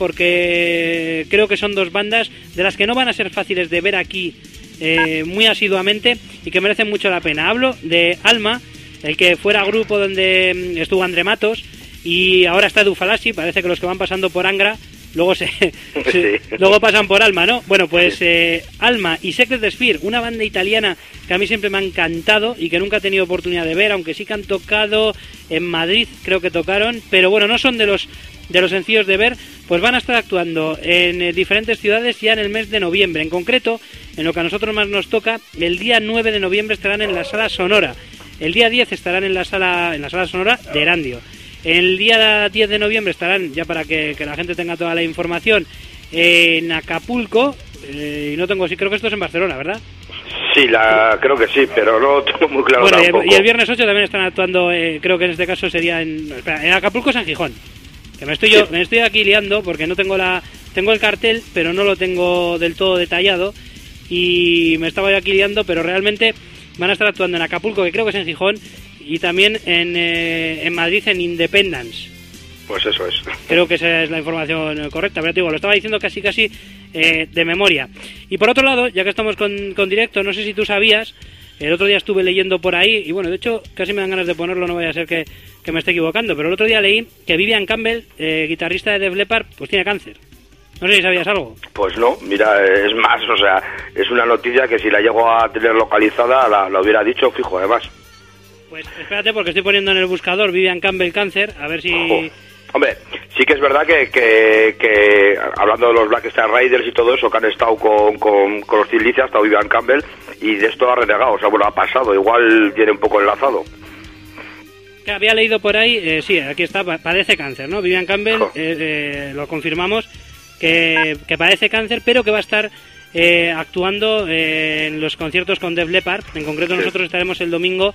porque creo que son dos bandas de las que no van a ser fáciles de ver aquí eh, muy asiduamente y que merecen mucho la pena. Hablo de Alma, el que fuera grupo donde estuvo André Matos y ahora está Edu Falaschi. Parece que los que van pasando por Angra luego se, se sí. luego pasan por Alma, ¿no? Bueno, pues sí. eh, Alma y Secret Sphere, una banda italiana que a mí siempre me ha encantado y que nunca he tenido oportunidad de ver, aunque sí que han tocado en Madrid, creo que tocaron, pero bueno, no son de los de los sencillos de ver. Pues van a estar actuando en eh, diferentes ciudades ya en el mes de noviembre. En concreto, en lo que a nosotros más nos toca, el día nueve de noviembre estarán en la Sala Sonora, el día diez estarán en la sala en la Sala Sonora de Erandio, El día diez de noviembre estarán, ya para que, que la gente tenga toda la información, en Acapulco, eh, y no tengo, sí, creo que esto es en Barcelona, ¿verdad? Sí, la, creo que sí, pero no tengo muy claro bueno, tampoco. Y el viernes ocho también están actuando, eh, creo que en este caso sería en... Espera, en Acapulco es en Gijón. Que me estoy, yo, sí. me estoy aquí liando porque no tengo la... Tengo el cartel, pero no lo tengo del todo detallado. Y me estaba yo aquí liando, pero realmente van a estar actuando en Acapulco, que creo que es en Gijón, y también en, eh, en Madrid, en Independence. Pues eso es. Creo que esa es la información correcta, pero te digo, lo estaba diciendo casi casi eh, de memoria. Y por otro lado, ya que estamos con, con directo, no sé si tú sabías, el otro día estuve leyendo por ahí, y bueno, de hecho casi me dan ganas de ponerlo, no vaya a ser que, que me esté equivocando, pero el otro día leí que Vivian Campbell, eh, guitarrista de Def Leppard, pues tiene cáncer. No sé si sabías algo. Pues no, mira, es más, o sea, es una noticia que si la llego a tener localizada la, la hubiera dicho fijo, además. Pues espérate, porque estoy poniendo en el buscador Vivian Campbell cáncer, a ver si... Ojo. Hombre, sí que es verdad que, que, que hablando de los Black Star Riders y todo eso, que han estado con, con, con los Thin Lizzy, ha estado Vivian Campbell, y de esto ha renegado, o sea, bueno, ha pasado, igual viene un poco enlazado. Que había leído por ahí, eh, sí, aquí está, padece cáncer, ¿no? Vivian Campbell, oh. eh, eh, lo confirmamos, que, que padece cáncer, pero que va a estar eh, actuando eh, en los conciertos con Def Leppard. En concreto, sí. Nosotros estaremos el domingo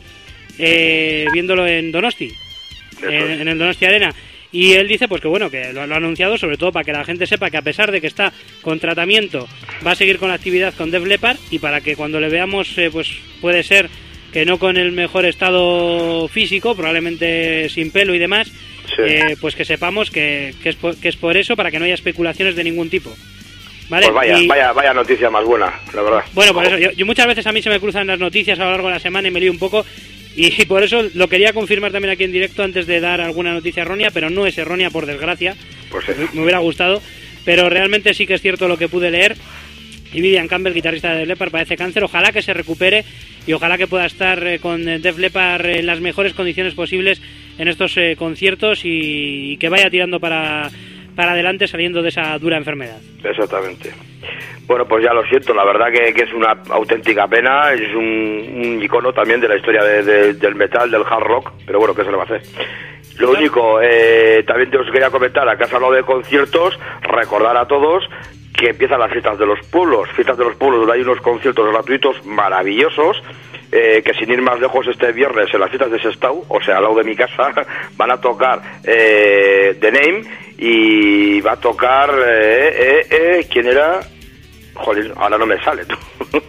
eh, viéndolo en Donosti, en, en el Donosti Arena. Y él dice pues que bueno, que lo, lo ha anunciado sobre todo para que la gente sepa que a pesar de que está con tratamiento, va a seguir con la actividad con Def Leppard, y para que cuando le veamos, eh, pues puede ser que no con el mejor estado físico, probablemente sin pelo y demás, sí. eh, pues que sepamos que, que, es por, que es por eso, para que no haya especulaciones de ningún tipo. ¿Vale? Pues vaya, y, vaya, vaya noticia más buena, la verdad. Bueno, por eso, yo, yo muchas veces a mí se me cruzan las noticias a lo largo de la semana y me lío un poco. Y por eso lo quería confirmar también aquí en directo antes de dar alguna noticia errónea, pero no es errónea, por desgracia. Pues sí. Me hubiera gustado, pero realmente sí que es cierto lo que pude leer. Y Vivian Campbell, guitarrista de Def Leppard, padece cáncer. Ojalá que se recupere y ojalá que pueda estar eh, con Def Leppard en las mejores condiciones posibles en estos eh, conciertos y, y que vaya tirando para, para adelante saliendo de esa dura enfermedad. Exactamente. Bueno, pues ya lo siento, la verdad que, que es una auténtica pena, es un, un icono también de la historia de, de, del metal, del hard rock, pero bueno, ¿qué se le va a hacer? Lo ¿Sí? único, eh, también te os quería comentar, acá has hablado de conciertos, recordar a todos que empiezan las fiestas de los pueblos, fiestas de los pueblos donde hay unos conciertos gratuitos maravillosos, eh, que sin ir más lejos este viernes en las fiestas de Sestao, o sea, al lado de mi casa, van a tocar eh, The Name y va a tocar, eh, eh, eh, ¿quién era? Joder, ahora no me sale, tú.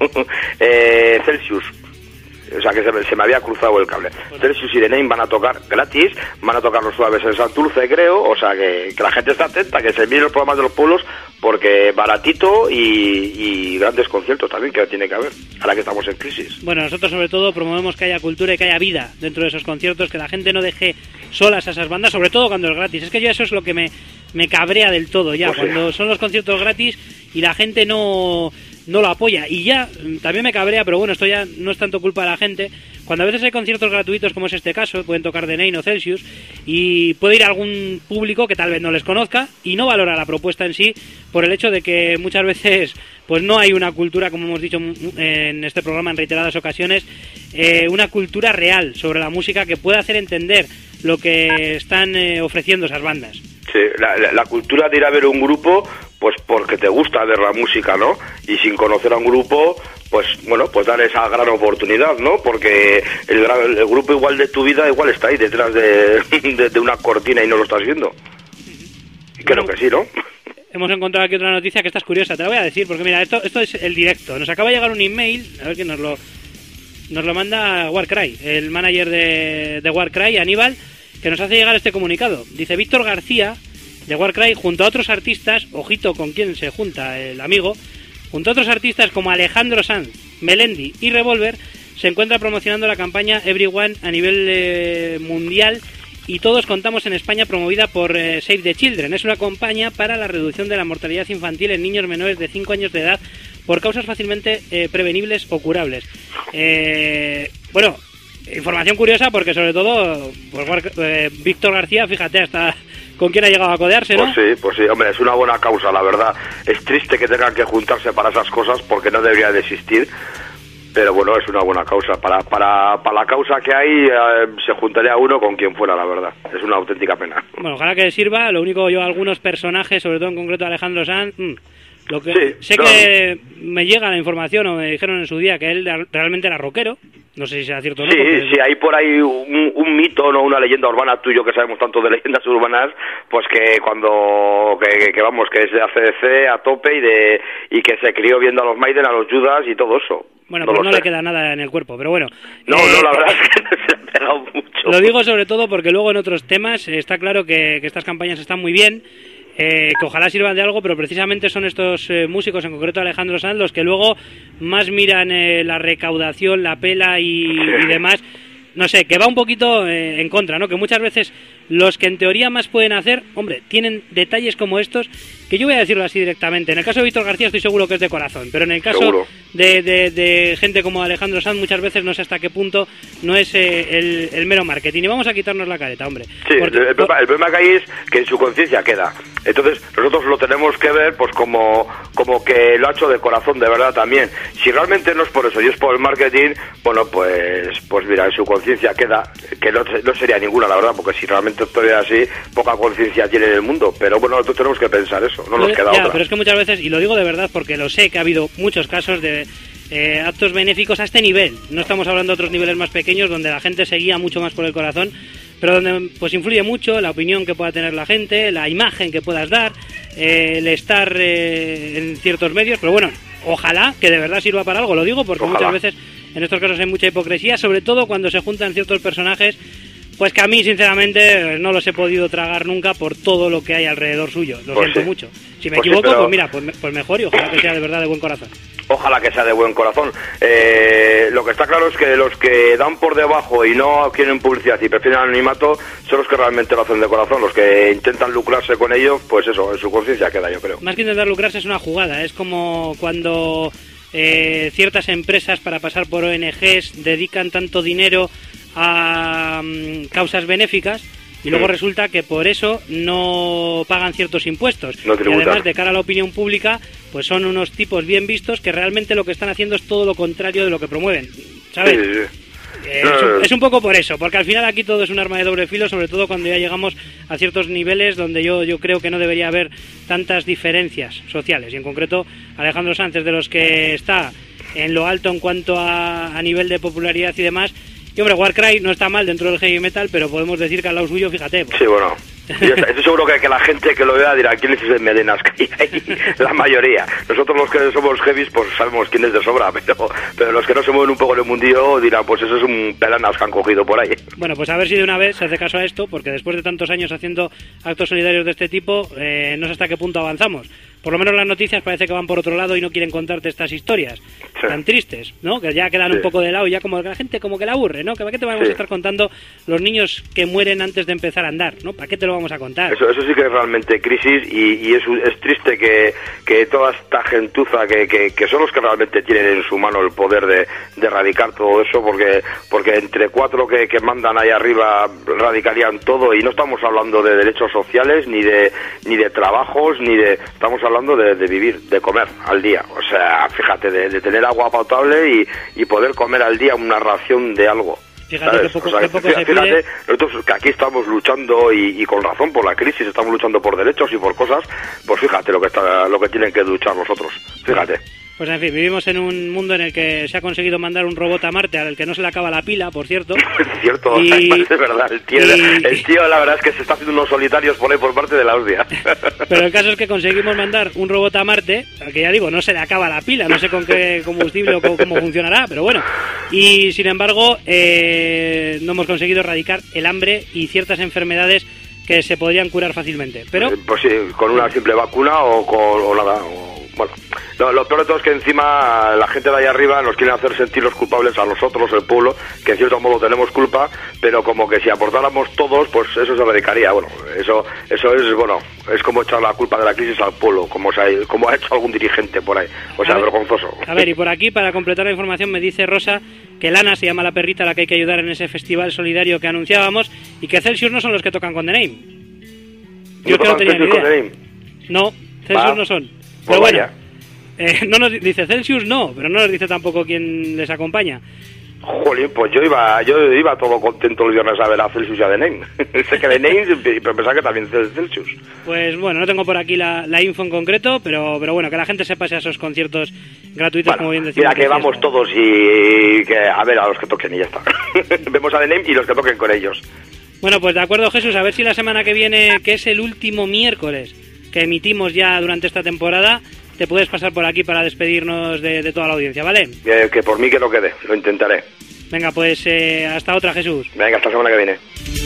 eh, Celsius. O sea, que se me, se me había cruzado el cable. Celsius y The Name van a tocar gratis, van a tocar los Suaves en Santurce, creo. O sea, que, que la gente está atenta, que se miren los programas de los pueblos, porque baratito y, y grandes conciertos también que tiene que haber, ahora que estamos en crisis. Bueno, nosotros sobre todo promovemos que haya cultura y que haya vida dentro de esos conciertos, que la gente no deje solas a esas bandas, sobre todo cuando es gratis. Es que yo eso es lo que me, me cabrea del todo ya, pues cuando sí. son los conciertos gratis y la gente no... no lo apoya, y ya también me cabrea, pero bueno, esto ya no es tanto culpa de la gente, cuando a veces hay conciertos gratuitos como es este caso, pueden tocar The Name o Celsius, y puede ir a algún público que tal vez no les conozca y no valora la propuesta en sí, por el hecho de que muchas veces pues no hay una cultura, como hemos dicho en este programa en reiteradas ocasiones, eh, una cultura real sobre la música que pueda hacer entender lo que están eh, ofreciendo esas bandas. Sí, la, la, la cultura de ir a ver un grupo, pues porque te gusta ver la música, ¿no? Y sin conocer a un grupo, pues bueno, pues dar esa gran oportunidad, ¿no? Porque el, gran, el grupo igual de tu vida igual está ahí detrás de, de, de una cortina y no lo estás viendo. Y creo bueno, que sí, ¿no? Hemos encontrado aquí otra noticia que esta es curiosa, te la voy a decir, porque mira, esto esto es el directo. Nos acaba de llegar un email, a ver quién nos lo nos lo manda Warcry, el manager de, de Warcry, Aníbal, que nos hace llegar este comunicado. Dice: Víctor García, de Warcry, junto a otros artistas, ojito con quién se junta el amigo, junto a otros artistas como Alejandro Sanz, Melendi y Revolver, se encuentra promocionando la campaña Everyone a nivel eh, mundial, y todos contamos en España, promovida por eh, Save the Children. Es una campaña para la reducción de la mortalidad infantil en niños menores de cinco años de edad por causas fácilmente eh, prevenibles o curables. Eh, bueno, información curiosa porque sobre todo pues, eh, Víctor García, fíjate hasta con quién ha llegado a codearse, ¿no? Pues sí, pues sí, hombre, es una buena causa, la verdad. Es triste que tengan que juntarse para esas cosas porque no debería de existir. pero bueno, es una buena causa. Para para, para la causa que hay, eh, se juntaría uno con quien fuera, la verdad. Es una auténtica pena. Bueno, ojalá que sirva. Lo único, yo algunos personajes, sobre todo en concreto Alejandro Sanz, mmm, lo que sí, sé no. que me llega la información, o me dijeron en su día, que él realmente era rockero. No sé si será cierto o no. Sí, porque... sí, hay por ahí un, un mito, no una leyenda urbana, tú y yo que sabemos tanto de leyendas urbanas, pues que cuando, que, que vamos, que es de A C D C a tope y de y que se crió viendo a los Maiden, a los Judas y todo eso. Bueno, no pues no sé. le queda nada en el cuerpo, pero bueno. No, eh, no, la verdad es que no se ha pegado mucho. Lo digo sobre todo porque luego en otros temas eh, está claro que, que estas campañas están muy bien, eh, que ojalá sirvan de algo, pero precisamente son estos eh, músicos, en concreto Alejandro Sanz, los que luego más miran eh, la recaudación, la pela y, y demás. No sé, que va un poquito eh, en contra, ¿no? Que muchas veces los que en teoría más pueden hacer, hombre, tienen detalles como estos, que yo voy a decirlo así directamente. En el caso de Víctor García estoy seguro que es de corazón, pero en el caso de, de, de gente como Alejandro Sanz, muchas veces no sé hasta qué punto no es eh, el, el mero marketing. Y vamos a quitarnos la careta, hombre. Sí, Porque, el, problema, el problema que hay es que en su conciencia queda. Entonces nosotros lo tenemos que ver pues como, como que lo ha hecho de corazón, de verdad también. Si realmente no es por eso y es por el marketing, bueno, pues pues mira, en su conciencia queda, que no, no sería ninguna, la verdad, porque si realmente esto es así, poca conciencia tiene en el mundo. Pero bueno, nosotros tenemos que pensar eso, no nos queda ya, otra. Pero es que muchas veces, y lo digo de verdad porque lo sé, que ha habido muchos casos de eh, actos benéficos a este nivel. No estamos hablando de otros niveles más pequeños donde la gente se guía mucho más por el corazón, pero donde pues influye mucho la opinión que pueda tener la gente, la imagen que puedas dar, eh, el estar eh, en ciertos medios. Pero bueno, ojalá que de verdad sirva para algo. Lo digo porque ojalá. Muchas veces en estos casos hay mucha hipocresía, sobre todo cuando se juntan ciertos personajes, pues que a mí sinceramente no los he podido tragar nunca por todo lo que hay alrededor suyo. Lo pues siento sí. mucho. Si me pues equivoco, sí, pero... pues mira, pues, pues mejor, y ojalá que sea de verdad de buen corazón. Ojalá que sea de buen corazón. Eh, lo que está claro es que los que dan por debajo y no quieren publicidad y prefieren anonimato son los que realmente lo hacen de corazón. Los que intentan lucrarse con ello, pues eso, en su conciencia queda, yo creo. Más que intentar lucrarse es una jugada. Es como cuando eh, ciertas empresas, para pasar por O N Ges, dedican tanto dinero a um, causas benéficas y luego sí. resulta que por eso no pagan ciertos impuestos. No y además, de cara a la opinión pública, pues son unos tipos bien vistos que realmente lo que están haciendo es todo lo contrario de lo que promueven, ¿sabes? Sí, sí. Eh, es, un, es un poco por eso, porque al final aquí todo es un arma de doble filo, sobre todo cuando ya llegamos a ciertos niveles donde yo, yo creo que no debería haber tantas diferencias sociales. Y en concreto, Alejandro Sanz es de los que está en lo alto en cuanto a, a nivel de popularidad y demás. Y hombre, Warcry no está mal dentro del heavy metal, pero podemos decir que al lado suyo, fíjate. Pues. Sí, bueno. Estoy seguro que, que la gente que lo vea dirá quién es ese Melenas que hay ahí, la mayoría. Nosotros los que somos heavies pues sabemos quién es de sobra, pero, pero los que no se mueven un poco en el mundillo dirán pues eso es un pelanas que han cogido por ahí. Bueno, pues a ver si de una vez se hace caso a esto, porque después de tantos años haciendo actos solidarios de este tipo, eh, no sé hasta qué punto avanzamos. Por lo menos las noticias parece que van por otro lado y no quieren contarte estas historias sí. tan tristes, ¿no? Que ya quedan sí. un poco de lado y ya como que la gente como que la aburre, ¿no? ¿Para qué te vamos sí. a estar contando los niños que mueren antes de empezar a andar, ¿no? ¿Para qué te lo vamos a contar? Eso, eso sí que es realmente crisis y, y es, es triste que, que toda esta gentuza que, que, que son los que realmente tienen en su mano el poder de, de erradicar todo eso, porque porque entre cuatro que, que mandan ahí arriba radicarían todo y no estamos hablando de derechos sociales ni de ni de trabajos ni de estamos hablando De, de vivir, de comer al día, o sea, fíjate, de, de tener agua potable y, y poder comer al día una ración de algo. Fíjate que poco, o sea, que poco fíjate, se pide. Nosotros que aquí estamos luchando y, y con razón por la crisis, estamos luchando por derechos y por cosas, pues fíjate lo que está, lo que tienen que luchar nosotros, fíjate. Pues en fin, vivimos en un mundo en el que se ha conseguido mandar un robot a Marte al que no se le acaba la pila, por cierto. Es cierto, y, es verdad, el tío, y, el tío la verdad es que se está haciendo unos solitarios por ahí por parte de la hostia. Pero el caso es que conseguimos mandar un robot a Marte, al que ya digo, no se le acaba la pila, no sé con qué combustible o cómo, cómo funcionará, pero bueno. Y sin embargo, eh, no hemos conseguido erradicar el hambre y ciertas enfermedades que se podrían curar fácilmente. Pero eh, pues sí, con una simple vacuna o con o nada, o, bueno, lo, lo peor de todo es que encima la gente de ahí arriba nos quiere hacer sentir los culpables a nosotros, el pueblo, que en cierto modo tenemos culpa, pero como que si aportáramos todos, pues eso se erradicaría. Bueno, eso eso es, bueno, es como echar la culpa de la crisis al pueblo, como, se ha, como ha hecho algún dirigente por ahí. O sea, a ver, vergonzoso. A ver, y por aquí, para completar la información, me dice Rosa que Lana se llama la perrita a la que hay que ayudar en ese festival solidario que anunciábamos y que Celsius no son los que tocan con The Name. Yo ¿No que no tenía ni idea. Con The Name? No, Celsius Va. no son. Pues Pero vaya. bueno, Eh, no nos dice Celsius, no, pero no nos dice tampoco quién les acompaña. Jolín, pues yo iba yo iba todo contento el viernes a ver a Celsius y a The Name. Sé que The Name, pero pensaba que también es Celsius. Pues bueno, no tengo por aquí la, la info en concreto, pero pero bueno, que la gente se pase a esos conciertos gratuitos, bueno, como bien decimos. mira, que vamos todos y que a ver a los que toquen y ya está. Vemos a The Name y los que toquen con ellos. Bueno, pues de acuerdo, Jesús, a ver si la semana que viene, que es el último miércoles que emitimos ya durante esta temporada, te puedes pasar por aquí para despedirnos de, de toda la audiencia, ¿vale? Eh, que por mí que no quede, lo intentaré. Venga, pues eh, hasta otra, Jesús. Venga, hasta la semana que viene.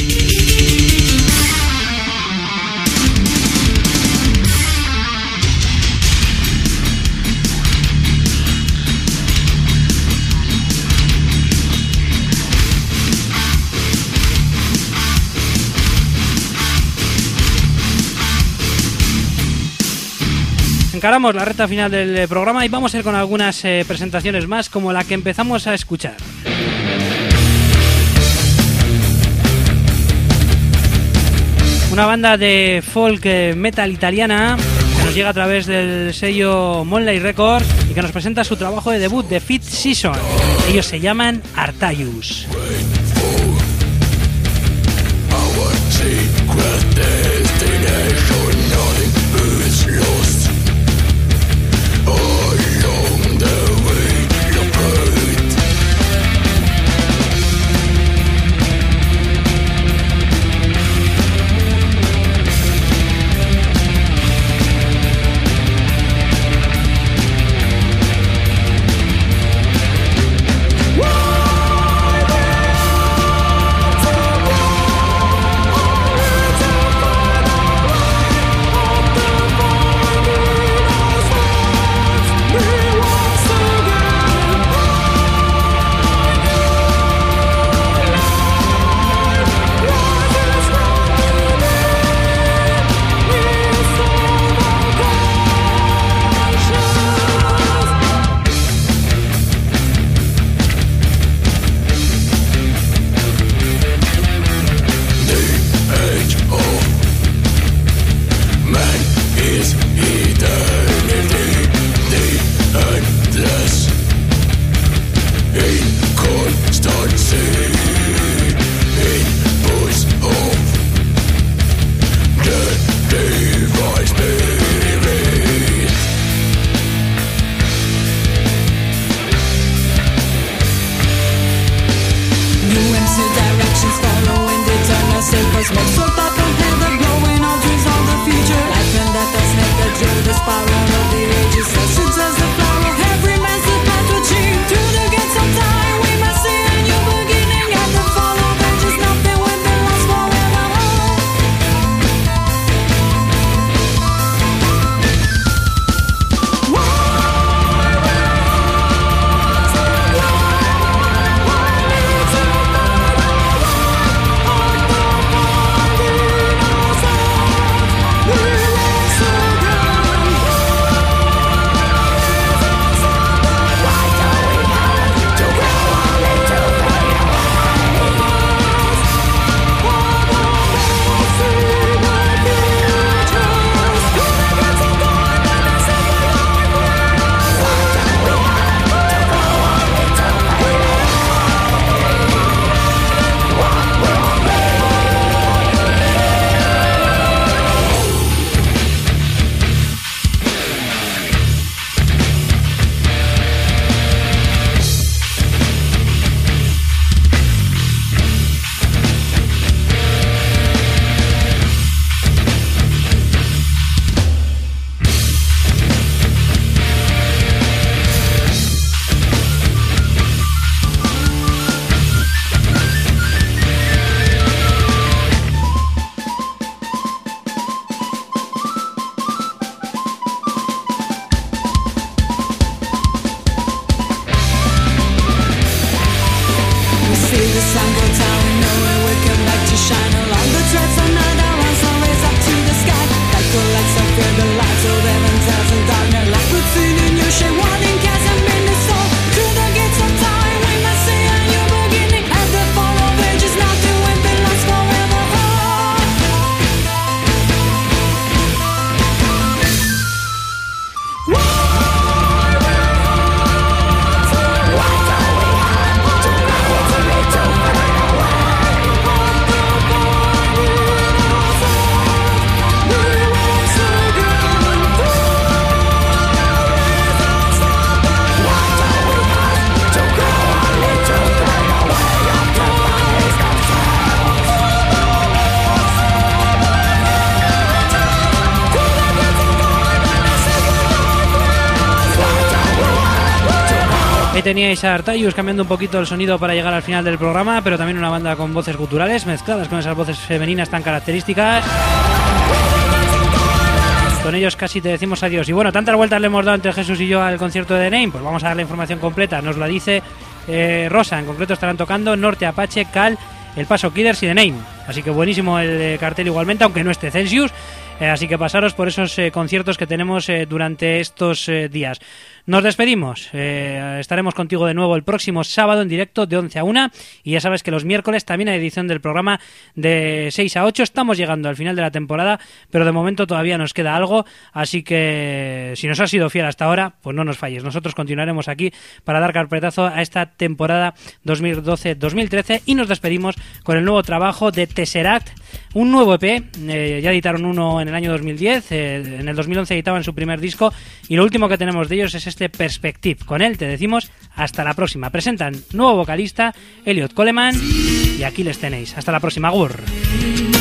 Encaramos la recta final del programa y vamos a ir con algunas eh, presentaciones más, como la que empezamos a escuchar. Una banda de folk metal italiana que nos llega a través del sello Monley Records y que nos presenta su trabajo de debut, The Fifth Season. Ellos se llaman Artaius. Whoa! Ahí teníais a Artayus cambiando un poquito el sonido para llegar al final del programa, pero también una banda con voces guturales mezcladas con esas voces femeninas tan características. Con ellos casi te decimos adiós. Y bueno, tantas vueltas le hemos dado entre Jesús y yo al concierto de The Name, pues vamos a dar la información completa. Nos la dice eh, Rosa. En concreto estarán tocando Norte, Apache, Cal, El Paso Killers y The Name. Así que buenísimo el eh, cartel igualmente, aunque no esté Celsius. Eh, así que pasaros por esos eh, conciertos que tenemos eh, durante estos eh, días. Nos despedimos. Eh, estaremos contigo de nuevo el próximo sábado en directo de once a una. Y ya sabes que los miércoles también hay edición del programa de seis a ocho. Estamos llegando al final de la temporada, pero de momento todavía nos queda algo. Así que si nos has sido fiel hasta ahora, pues no nos falles. Nosotros continuaremos aquí para dar carpetazo a esta temporada dos mil doce dos mil trece. Y nos despedimos con el nuevo trabajo de Tesseract. Un nuevo E P. Eh, ya editaron uno en el año dos mil diez. Eh, en el dos mil once editaban su primer disco. Y lo último que tenemos de ellos es este Perspective. Con él te decimos hasta la próxima. Presentan nuevo vocalista, Elliot Coleman, y aquí les tenéis. Hasta la próxima. Gur.